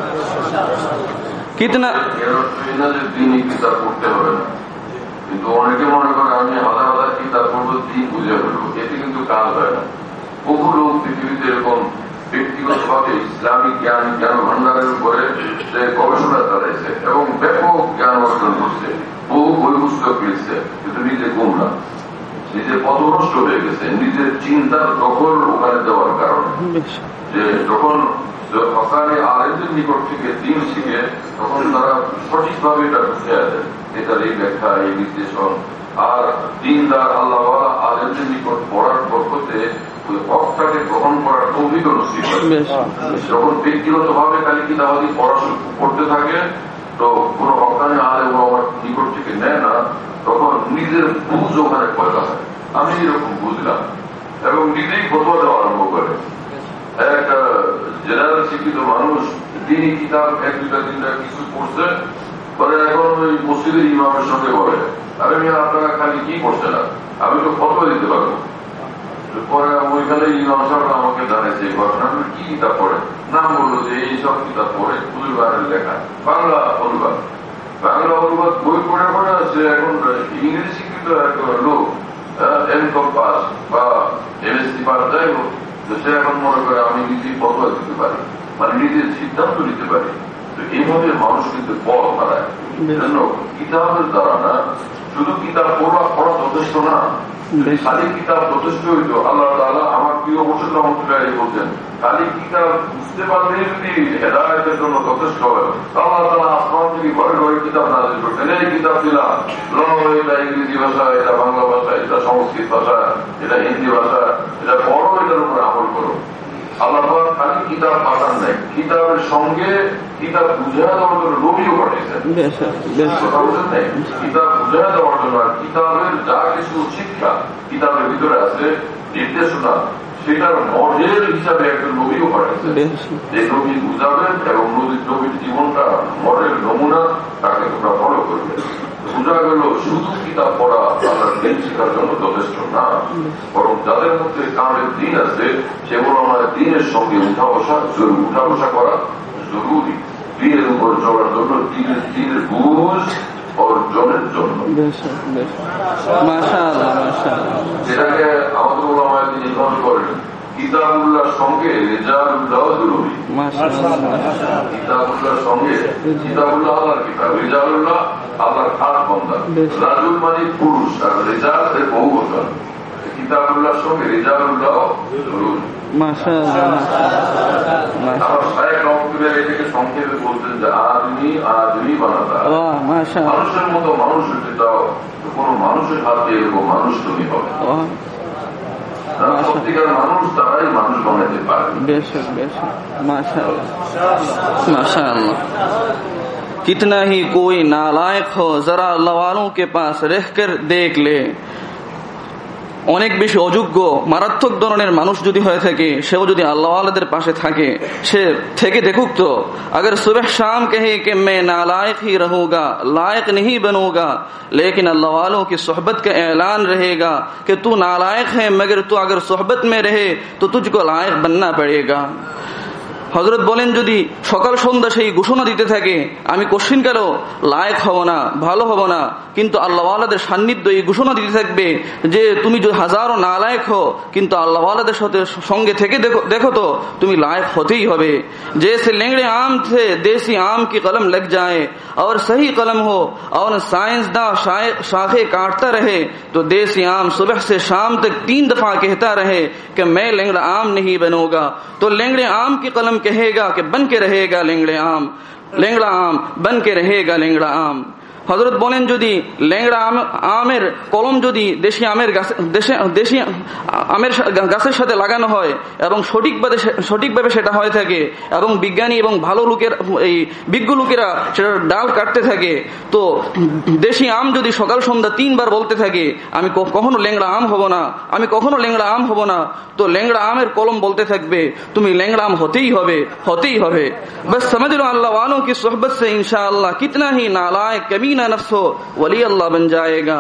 কিতনা দিনই কিতাব পড়তে হবে না, কিন্তু অনেকে মনে করে আমি হাজার হাজার কিতাব পড়বো, দিন বুঝে ফেলবো, এতে কিন্তু কাজ হয় না। বহু লোক পৃথিবীতে এরকম ব্যক্তিগতভাবে ইসলামিক জ্ঞান জ্ঞান ভান্ডারের উপরে সে গবেষণা চালাইছে এবং ব্যাপক জ্ঞান অর্জন করছে, বহু বই পুস্তক লিখছে, কিন্তু নিজে গুমরা, নিজে পথভ্রষ্ট হয়ে গেছে, নিজের চিন্তার দখল ওখানে দেওয়ার কারণে। যে যখন হকানি আলেমদের নিকট থেকে দিন শিখে, তখন তারা সঠিকভাবে এটা বুঝে আছে, এটার এই ব্যাখ্যা, এই বিশ্লেষণ। আর দিনদার আল্লাহওয়ালা আলেমদের নিকট পড়ার বরকতে ওই হকটাকে গ্রহণ করার তৌফিক নসিব হয়। যখন ব্যক্তিগত ভাবে খালি কিতাবাদি পড়াশোনা করতে থাকে, তো কোন হকানি আলেম আমার নিকট থেকে নেয় না, তখন নিজের বুঝ ওখানে পয়দা হয়। আমি এরকম বুঝলাম এবং নিজেই ফতোয়া দেওয়া আরম্ভ করে। এক জেনারেল শিক্ষিত মানুষ, তিনি কিতাব এক দুটা তিনটা কিছু পড়ছে, পরে এখন ওই মসজিদের ইমামের সঙ্গে বলে, আরে মিয়া আপনারা খালি কি করছে না, আমি তো ফতোয়া দিতে পারবো। পরে ওইখানে ইমাম সাহেব আমাকে জানাইছে এই ঘটনা, কি কিতাব পড়ে? নাম বললো যে এইসব কিতাব পড়ে, হুজুরের লেখা বাংলা অনুবাদ। বাংলা অনুবাদ বই পড়ে পড়ে সে এখন ইংরেজি শিক্ষিত এক লোক, এম কম পাস বা এমএসসি পাস, যাই হোক, সে এখন মনে করে আমি নিজেই ফতোয়া দিতে পারি, মানে নিজের সিদ্ধান্ত নিতে পারি। তো এইভাবে মানুষ কিন্তু পথ হারায়। জন্য কিতাবের দ্বারা না, শুধু কিতাব পড়া পড়া যথেষ্ট না, খালি কিতাব যথেষ্ট হইত। আল্লাহ তাআলা আমার প্রিয় মুর্শিদ রহমতুল্লাহ বলছেন, খালি কিতাব বুঝতে পারলে যদি হেদায়েতের জন্য যথেষ্ট হয়, আল্লাহ তাআলা আসমান থেকে ঘরে ঘরে কিতাব নাযিল করতেন। এই কিতাব দিলাম, এটা ইংরেজি ভাষা, এটা বাংলা ভাষা, এটা সংস্কৃত ভাষা, এটা হিন্দি ভাষা, এটা পড়ো, এটার উপর আমল করো। আল্লাহ খালি কিতাব পাঠান নাই, কিতাবের সঙ্গে কিতাব বুঝা দেওয়ার জন্য নবীও পাঠিয়েছেন। কথা বুঝেন নাই? কিতাব বুঝা দেওয়ার জন্য আর কিতাবের যা কিছু শিক্ষা কিতাবের ভিতরে আছে, নির্দেশনা, সেটার মডেল হিসাবে একজন নবীও পাঠিয়েছেন। যে নবী বুঝাবেন এবং নবীর নবীর জীবনটা মডেল নমুনা, তাকে তোমরা ফলো করবে। বোঝা গেল শুধু কিতাব পড়া তাদের দিন শেখার জন্য যথেষ্ট না, বরং যাদের মধ্যে কামের দিন আছে সেগুলো আমাদের দিনের সঙ্গে উঠা বসা জরুরি, উঠা বসা করা জরুরি দিনের উপর চলার জন্য, দিনের দিনের বুঝ অর্জনের জন্য। যেটাকে আমাদের ওলামায়ে দিন এইভাবে করেন, কিতাবুল্লাহর সঙ্গে রিজালুল্লাহ জরুরি। কিতাবুল্লাহর সঙ্গে কিতাবুল্লাহ আল্লাহর কিতাব, রিজালুল্লাহ আল্লাহর খাস বান্দা। রাজুল মানে পুরুষ আর রিজাল এর বহু বচন। কিতাবুল্লাহর সঙ্গে রিজালুল্লাহ জরুরি। আমার শায়েখ রহমতুল্লাহ এটাকে সংক্ষেপে বলতেন যে আদমি আদমি বানাতা, মানুষের মতো মানুষ হতে চাও তো কোন মানুষের হাতে এরকম মানুষ তুমি হবে। সত্যিকার মানুষ তারাই মানুষ বানাতে পারে। बेशक बेशक माशाअल्लाह माशाअल्लाह। कितना ही कोई नालायक हो, जरा अल्लाह वालों के पास रहकर देख ले। অনেক বেশি অযোগ্য মারাত্মক ধরনের মানুষ যদি হয়ে থাকে, সেও যদি আল্লাহ ওয়ালাদের পাশে থাকে, সে থেকে দেখুক তো। अगर सुबह शाम कहे कि मैं नालायक ही रहूंगा, लायक नहीं बनूंगा, लेकिन अल्लाह वालों की सोहबत का ऐलान रहेगा कि तू नालायक है, मगर तू अगर सोहबत में रहे तो तुझको लायक बनना पड़ेगा। হযরত বলেন, যদি সকাল সন্ধ্যা সেই ঘোষণা দিতে থাকে আমি কোশ্চিনকালেও লায়ক হব না, ভালো হব না, কিন্তু আল্লাহ ওয়ালাদের সান্নিধ্য এই ঘোষণা দিতে থাকবে যে তুমি যদি হাজারো নালায়ক হো, কিন্তু আল্লাহ ওয়ালাদের সাথে সঙ্গে থেকে দেখো দেখো তো তুমি লায়ক হতেই হবে। जैसे लेंगड़े आम थे देसी आम की कलम लग जाए और सही कलम हो और साइंसदां शाखे काटता रहे, तो देसी आम सुबह से शाम तक तीन दफा कहता रहे कि मैं लेंगड़ा आम नहीं बनूंगा, तो लेंगड़े आम की कलम कहेगा कि बन के रहेगा लेंगड़े आम, लेंगड़ा आम बन के रहेगा लेंगड़ा आम। হযরত বলেন, যদি ল্যাংড়া আমের কলম যদি দেশি আমের দেশি আমের গাছের সাথে লাগানো হয় এবং সঠিকভাবে সঠিকভাবে সেটা হয়ে থাকে এবং বিজ্ঞানী এবং ভালো লোকের এই বিজ্ঞ লোকেরা সেটা ডাল কাটতে থাকে, তো দেশি আম যদি সকাল সন্ধ্যা তিনবার বলতে থাকে আমি কখনো ল্যাংড়া আম হব না, আমি কখনো ল্যাংড়া আম হব না, তো ল্যাংড়া আমের কলম বলতে থাকবে তুমি ল্যাংড়া আম হতেই হবে, হতেই হবে। बस समझ लो अल्लाह वालों की सोहबत से इंशाअल्लाह कितना ही नालायक कभी ना नफ्स हो वली अल्लाह बन जाएगा।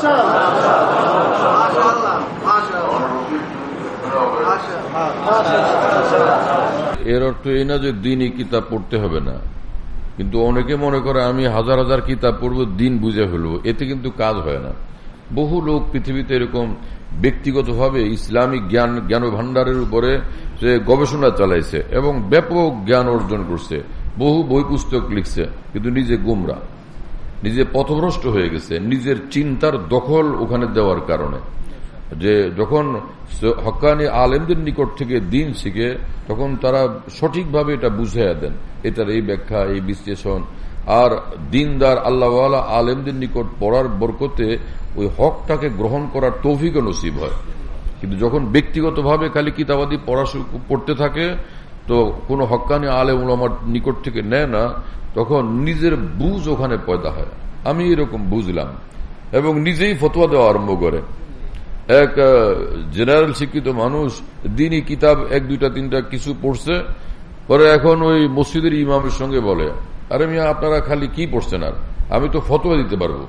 এর অর্থ এই না যে দিনই কিতাব পড়তে হবে না, কিন্তু অনেকে মনে করে আমি হাজার হাজার কিতাব পড়বো, দিন বুঝে ফেলবো, এতে কিন্তু কাজ হয় না। বহু লোক পৃথিবীতে এরকম ব্যক্তিগতভাবে ইসলামিক জ্ঞান জ্ঞান ভান্ডারের উপরে সে গবেষণা চালাইছে এবং ব্যাপক জ্ঞান অর্জন করছে, বহু বই পুস্তক লিখছে, কিন্তু নিজে গুমরা, নিজে পথভ্রষ্ট হয়ে গেছে নিজের চিন্তার দখল ওখানে দেওয়ার কারণে। যে যখন হক্কানি আলেমদের নিকট থেকে দিন শিখে তখন তারা সঠিকভাবে এটা বুঝাইয়া দেন, এটার এই ব্যাখ্যা, এই বিশ্লেষণ, আর দিনদার আল্লাহওয়ালা আলেমদের নিকট পড়ার বরকতে ওই হকটাকে গ্রহণ করার তৌফিকও নসিব হয়। কিন্তু যখন ব্যক্তিগতভাবে খালি কিতাবাদি পড়াশোনা পড়তে থাকে তো কোনো হক্কানি আলেম উলামার নিকট থেকে নেয় না, তখন নিজের বুঝ ওখানে পয়দা হয়। আমি এরকম বুঝলাম এবং নিজেই ফতোয়া দেওয়া আরম্ভ করে। এক জেনারেল শিক্ষিত মানুষ দিনই কিতাব এক দুইটা তিনটা কিছু পড়ছে, পরে এখন ওই মসজিদের ইমামের সঙ্গে বলে, আরে মিয়া আপনারা খালি কি পড়ছেন, আর আমি তো ফতোয়া দিতে পারবো।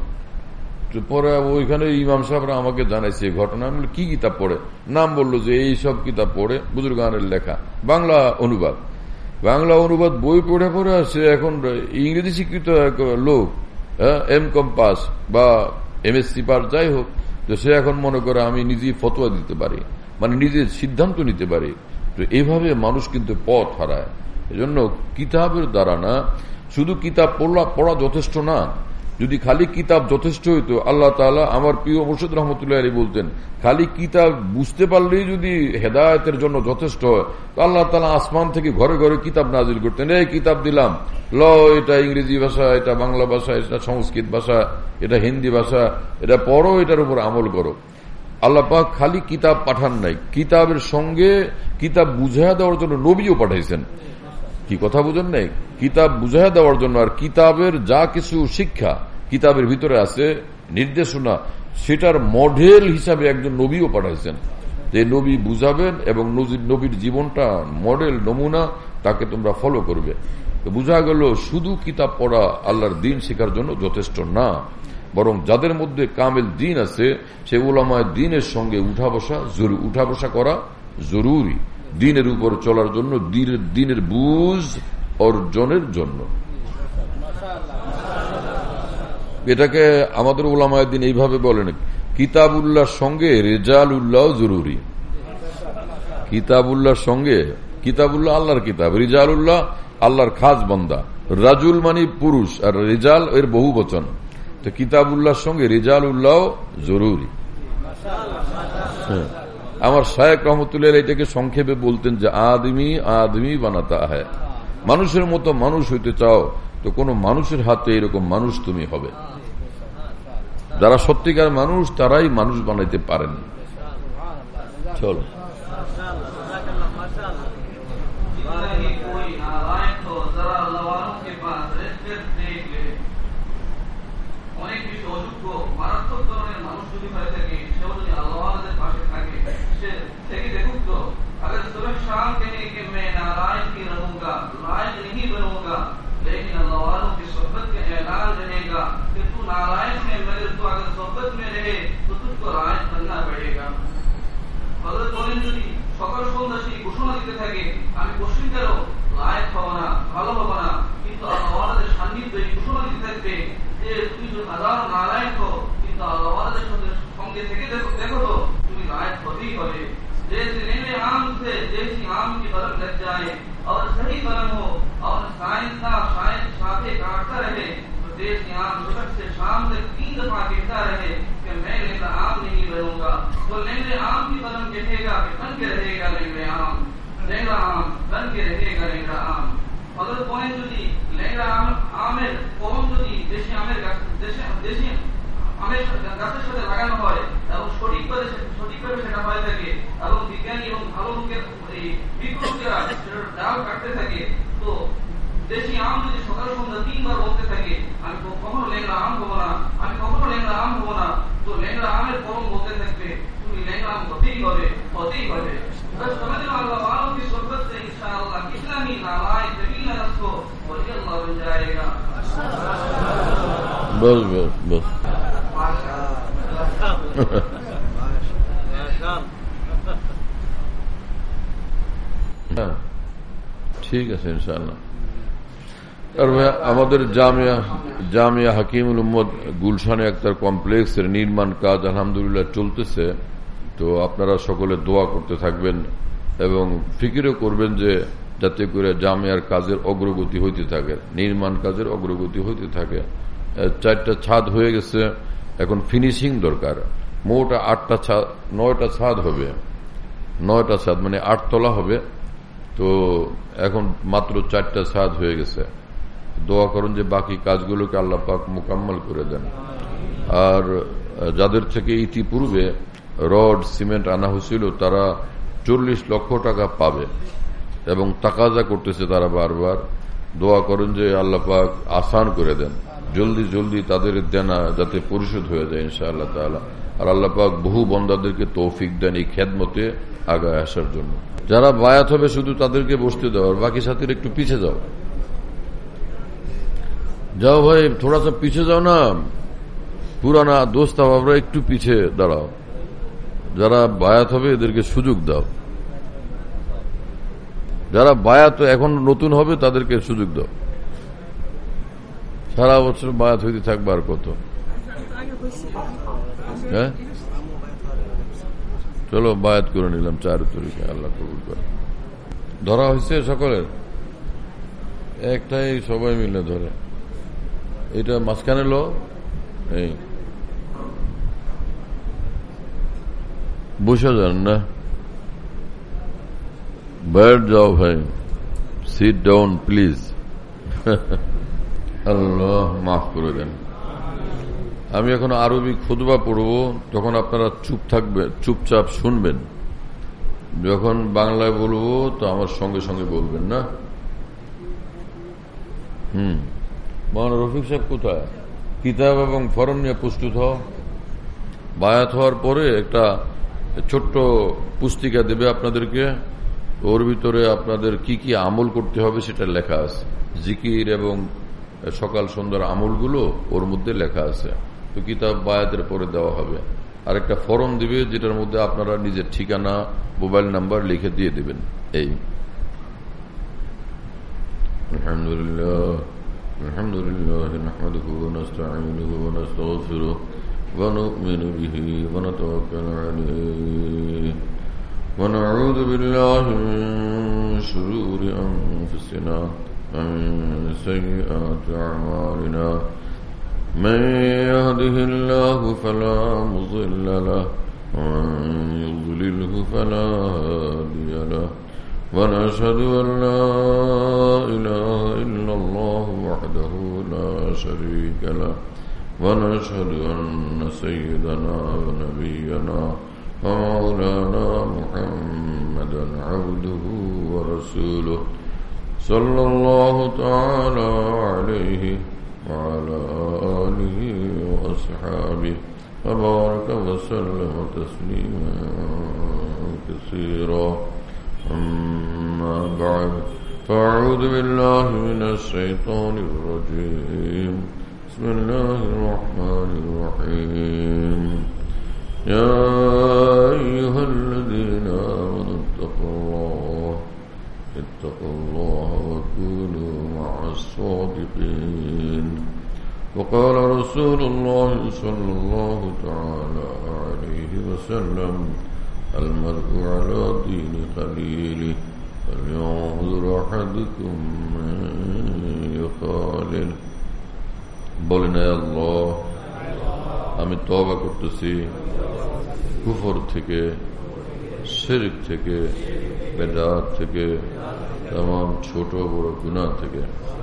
পরে ওইখানে ইমাম সাহেবরা আমাকে জানাইছে এই ঘটনা। আমি কি কিতাব পড়ে? নাম বললো যে এই সব কিতাব পড়ে, বুজুর্গানের লেখা, বাংলা অনুবাদ, বাংলা অনুবাদ বই পড়ে পড়ে সে এখন ইংরেজি শিক্ষিত এক লোক, এম কম পাস বা এম এস সি পাস, যাই হোক, তো সে এখন মনে করে আমি নিজেই ফতোয়া দিতে পারি, মানে নিজে সিদ্ধান্ত নিতে পারি। তো এইভাবে মানুষ কিন্তু পথ হারায়। এজন্য কিতাবের দ্বারা না, শুধু কিতাব পড়া পড়া যথেষ্ট না। যদি খালি কিতাব যথেষ্ট হইতো, আল্লাহ তাআলা আমার প্রিয় মুর্শিদ রহমতুল্লাহ আলাইহি বলতেন খালি কিতাব বুঝতে পারলেই যদি হেদায়েতের জন্য যথেষ্ট হয়, তো আল্লাহ তাআলা আসমান থেকে ঘরে ঘরে কিতাব নাজিল করতেন। এই কিতাব দিলাম, ল এটা ইংরেজি ভাষা, এটা বাংলা ভাষা, এটা সংস্কৃত ভাষা, এটা হিন্দি ভাষা, এটা পড়ো, এটার উপর আমল করো। আল্লাহ পাক খালি কিতাব পাঠান নাই, কিতাবের সঙ্গে কিতাব বুঝাইয়া দেওয়ার জন্য নবীও পাঠাইছেন। কি কথা বুঝেন নাই? কিতাব বুঝাইয়া দেওয়ার জন্য আর কিতাবের যা কিছু শিক্ষা কিতাবের ভিতরে আছে, নির্দেশনা, সেটার মডেল হিসাবে একজন নবীও পাঠাইছেন। যে নবী বুঝাবেন এবং নবীর জীবনটা মডেল নমুনা, তাকে তোমরা ফলো করবে। তো বুঝা গেল শুধু কিতাব পড়া আল্লাহর দিন শেখার জন্য যথেষ্ট না, বরং যাদের মধ্যে কামেল দিন আছে সে উলামায়ে দিনের সঙ্গে উঠা বসা উঠা বসা করা জরুরি, দিনের উপর চলার জন্য, দিনের বুঝ অর্জনের জন্য। এটাকে আমাদের উলামায়ে দিন এইভাবে বলেন, কিতাবুল্লাহর সঙ্গে রেজাল উল্লাহ জরুরি। কিতাবুল্লাহর সঙ্গে, কিতাবুল্লাহ আল্লাহর কিতাব, রিজাল উল্লাহ আল্লাহর খাস বান্দা, রাজুল মানে পুরুষ আর রিজাল এর বহু বচন। তো কিতাবুল্লাহর সঙ্গে রিজাল উল্লাহ জরুরি। আমার শায়েখ রহমতুল্লাহ এটাকে সংক্ষেপে বলতেন যে আদমি আদমি বানাতা হয়, মানুষের মতো মানুষ হইতে চাও তো কোন মানুষের হাতে এরকম মানুষ তুমি হবে। যারা সত্যিকার মানুষ তারাই মানুষ বানাইতে পারেন। চলো অনেক বেশি অযোগ্য মারাত্মক ধরনের মানুষ যদি হয়ে থাকে, সেও যদি আল্লাহর পাশে থাকে, সে থেকে দেখুক তো अगर सुबह शाम कहे कि मैं नारायण की रहूंगा, लायक नहीं बनूंगा, लेकिन अल्लाह वालों की सोहबत का ऐलान रहेगा कि तू नारायण है, मगर तू अगर सोहबत में रहे तो तुझको रायन बनना पड़ेगा। हजरत बोलें যদি সকাল সন্ধ্যা সেই ঘোষণা দিতে থাকে আমি পশ্চিমকারও লায়ক হব না, ভালো হব না, কিন্তু আল্লাহ ওয়ালাদের সান্নিধ্য এই ঘোষণা দিতে থাকবে যে তুমি যদি হাজার নারায়ণ হো, কিন্তু আল্লাহ ওয়ালাদের সঙ্গে থেকে দেখো দেখো তো তুমি লায়ক হতেই হবে। जैसे नीले आम से जैसी आम की बरम लग जाए और सही बरम हो और साइंस का शायद छाते काटता रहे, तो जैसी आम सुबह से शाम तक तीन दफा कहता रहे कि मैं नीला आम नहीं बनूंगा, तो नीले आम की बरम कहेगा कि बन के रहेगा नीले आम, नीला आम बन के रहेगा नीला आम। अगर कोई যদি नीला आम आमेर कौन যদি দেশি আমের গাছ দেশি দেশি আমের গাছের সাথে লাগানো হয় এবং সঠিকভাবে সঠিকভাবে সেটা হয়ে থাকে এবং বিজ্ঞানী এবং ভালো লোকের এই বিজ্ঞানীরা সেটার ডাল কাটতে থাকে, তো দেশি আম যদি সকাল সন্ধ্যা তিনবার বলতে থাকে আমি কখনো লেংড়া আম হবো না, আমি কখনো লেংড়া আম হবো না, তো লেংড়া আমের পরম বলতে থাকবে তুমি লেংড়া আম হতেই হবে হতেই হবে। बस समझ लो अल्लाह वालों की सोहबत से इंशाअल्लाह कितना ही नालायक जमीन नफ्स को वही अल्लाह बन जाएगा। बस बस बस ঠিক আছে ইনশাআল্লাহ। আর ভাই আমাদের জামিয়া জামিয়া হাকিমুল উম্মত গুলশানে একটা কমপ্লেক্সের নির্মাণ কাজ আলহামদুলিল্লাহ চলতেছে। তো আপনারা সকলে দোয়া করতে থাকবেন এবং ফিকিরও করবেন যে যাতে করে জামিয়ার কাজের অগ্রগতি হইতে থাকে, নির্মাণ কাজের অগ্রগতি হইতে থাকে। চারটা ছাদ হয়ে গেছে, এখন ফিনিশিং দরকার। মোট আটটা ছাদ নয়টা ছাদ হবে, নয়টা ছাদ মানে আটতলা হবে। তো এখন মাত্র চারটা ছাদ হয়ে গেছে। দোয়া করুন যে বাকি কাজগুলোকে আল্লাহ পাক মোকাম্মল করে দেন। আর যাদের থেকে ইতিপূর্বে রড সিমেন্ট আনা হয়েছিল তারা চল্লিশ লক্ষ টাকা পাবে এবং তাকাজা করতেছে তারা বারবার। দোয়া করেন যে আল্লাহ পাক আসান করে দেন, জলদি জলদি তাদের দেনা যাতে পরিশোধ হয়ে যায় ইনশাআল্লাহ তাআলা। আর আল্লাহ পাক বহু বন্দাদেরকে তৌফিক দেন এই খেদমতে আগায় আসার জন্য। যারা বায়াত হবে শুধু তাদেরকে বসতে দাও, আর বাকি সাথীরা একটু পিছিয়ে যাও। যাও ভাই, থোড়া সা পিছিয়ে যাও না, পুরানা দোস্ত আমরা একটু পিছিয়ে দাঁড়াও। যারা বায়াত হবে এদেরকে সুযোগ দাও, যারা বায়াত এখন নতুন হবে তাদেরকে সুযোগ দাও। সারা বছর বায়াত হইতে থাকবে আর কত। হ্যাঁ চলো বায়াত করে নিলাম চার তরিকে, আল্লাহ কবুল করে। ধরা হয়েছে সকলের, একটাই সবাই মিলে ধরে। এটা মাঝখানে লো, এই বসে যান না, बैठ जाओ भाई, সিট ডাউন প্লিজ। আল্লাহ মাফ করে দেন। আমি এখন আরবি খুতবা পড়ব, তখন আপনারা চুপ থাকবেন, চুপচাপ শুনবেন। যখন বাংলায় বলবো তো আমার সঙ্গে সঙ্গে বলবেন না। হুম মৌলানা রফিক সাহেব কোথায়? কিতাব এবং ফরম নিয়ে প্রস্তুত হও। বায়াত হওয়ার পরে একটা ছোট্ট পুস্তিকা দেবে আপনাদেরকে, ওর ভিতরে আপনাদের কি কি আমল করতে হবে সেটা লেখা আছে। জিকির এবং সকাল সন্ধ্যার আমলগুলো ওর মধ্যে লেখা আছে। তো কিতাব বায়াতের পরে দেওয়া হবে। আর একটা ফরম দিবে, যেটার মধ্যে আপনারা নিজের ঠিকানা, মোবাইল নাম্বার লিখে দিয়ে দিবেন। এই আলহামদুলিল্লাহ আলহামদুলিল্লাহ নাহমাদুহু ওয়া নাস্তাঈনুহু ওয়া নাস্তাগফিরুহু ওয়া নু'মিনু বিহি ওয়া নাতাওয়াক্কালু আলাইহি ওয়া নাউযু বিল্লাহি মিন শুরুরি আনফুসিনা ওয়া মিন সাইয়্যাতি আ'মালিনা। من يهده الله فلا مضل له ومن يضلله فلا هادي له ونشهد أن لا إله إلا الله وحده لا شريك له ونشهد أن سيدنا ونبينا ومولانا محمدا عبده ورسوله صلى الله تعالى عليه وعلى آله وأصحابه وبارك وسلم تسليما كثيرا. أما بعد فأعوذ بالله من الشيطان الرجيم. بسم الله الرحمن الرحيم. يا أيها الذين آمنوا اتقوا الله اتقوا الله وكونوا مع الصادقين. وقال رسول الله صلى الله تعالى عليه وسلم المرء على دين خليله فلينظر أحدكم من يخالل. বলেন হে আল্লাহ, আমি তওবা করতেছি কুফর থেকে, শিরক থেকে, বেদাত থেকে, तमाम ছোট বড় গুনাহ থেকে,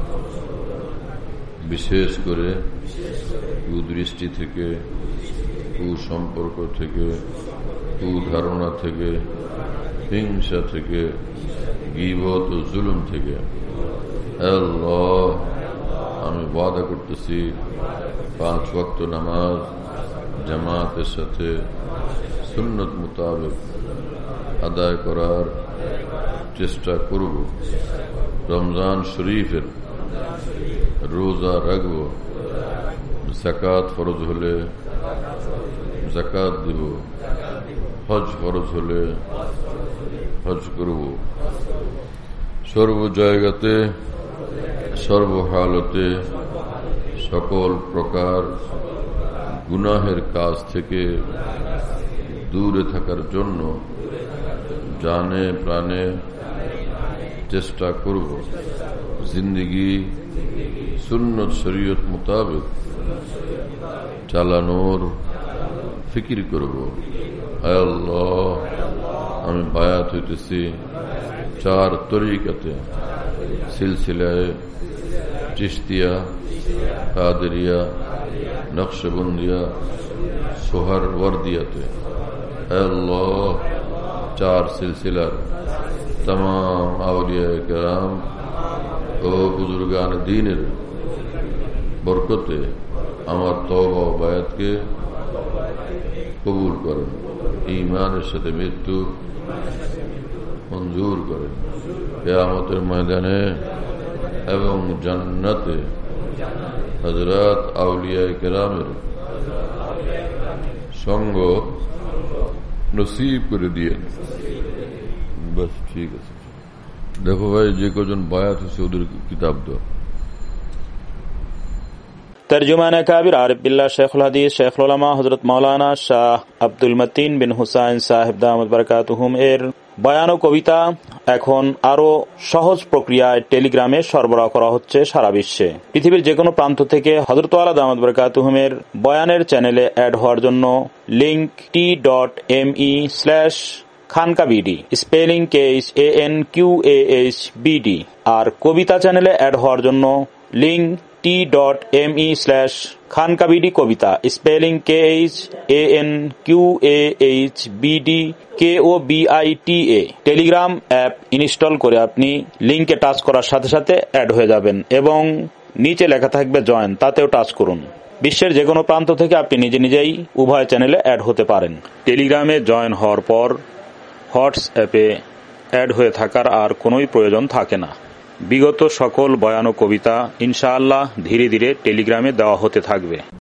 বিশেষ করে কুদৃষ্টি থেকে, কুসম্পর্ক থেকে, কুধারণা থেকে, হিংসা থেকে, গীবত ও জুলুম থেকে। আল্লাহ, আমি ওয়াদা করতেছি পাঁচ ওয়াক্ত নামাজ জামাতের সাথে সুন্নত মোতাবেক আদায় করার চেষ্টা করব। রমজান শরীফের রোজা রাখব। যাকাত ফরজ হলে যাকাত দিব। হজ ফরজ হলে হজ করব। সর্ব জায়গাতে সর্বহালতে সকল প্রকার গুনাহের কাজ থেকে দূরে থাকার জন্য জানে প্রাণে চেষ্টা করব। জিন্দেগি সুন্নত শরীয়ত মোতাবেক চালানোর ফিকির করব। হে আল্লাহ, আমি বায়াত হইতেছি চার তরিকাতে, সিলসিলায় চিশতিয়া, কাদেরিয়া, নকশবন্দিয়া, সোহরওয়ার্দিয়াতে। হে আল্লাহ, চার সিলসিলার तमाम আউলিয়া কেরাম ও বুজুর্গান দ্বীনের বরকতে আমার তওবা ও বায়াতকে কবুল করেন। ঈমানের সাথে মৃত্যু মঞ্জুর করেন। কিয়ামতের ময়দানে এবং জান্নাতে হযরত আউলিয়া কেরামের সঙ্গ নসিব করে দিয়েন। बस ठीक है। देखो भाई, जे कजन बायात से उधर किताब दो। तर्जुमान काबिर आरिफ बिल्लाह शेखुल हदीस शेखुल उलमा हजरत मौलाना শাহ আব্দুল মতিন বিন হুসাইন সাহেব দামাত বারাকাতুহুম এর বয়ান ও কবিতা এখন আরো সহজ প্রক্রিয়ায় টেলিগ্রামে সরবরাহ করা হচ্ছে সারা বিশ্বে। পৃথিবীর যে কোনো প্রান্ত থেকে হযরত ওয়ালা দামাত বারাকাতুহুমের বয়ানের চ্যানেলে অ্যাড হওয়ার জন্য link T dot M E slash Khanqah BD, spelling K H A N Q A H B. D কবিতা চ্যানেলে অ্যাড হওয়ার জন্য link dot M E slash Khanqah BD Kobita, spelling K H A N Q A H B D K O B I T A. Telegram app install করে আপনি লিঙ্কে touch করার সাথে সাথে অ্যাড হয়ে যাবেন এবং নিচে লেখা থাকবে জয়েন, তাতেও টাচ করুন। বিশ্বের যে কোনো প্রান্ত থেকে আপনি নিজে নিজেই উভয় চ্যানেলে অ্যাড হতে পারেন। টেলিগ্রামে জয়েন হওয়ার পর হোয়াটসঅ্যাপে অ্যাড হয়ে থাকার আর কোনোই প্রয়োজন থাকে না। বিগত সকল বয়ান ও কবিতা ইনশাআল্লাহ ধীরে ধীরে টেলিগ্রামে দেওয়া হতে থাকবে।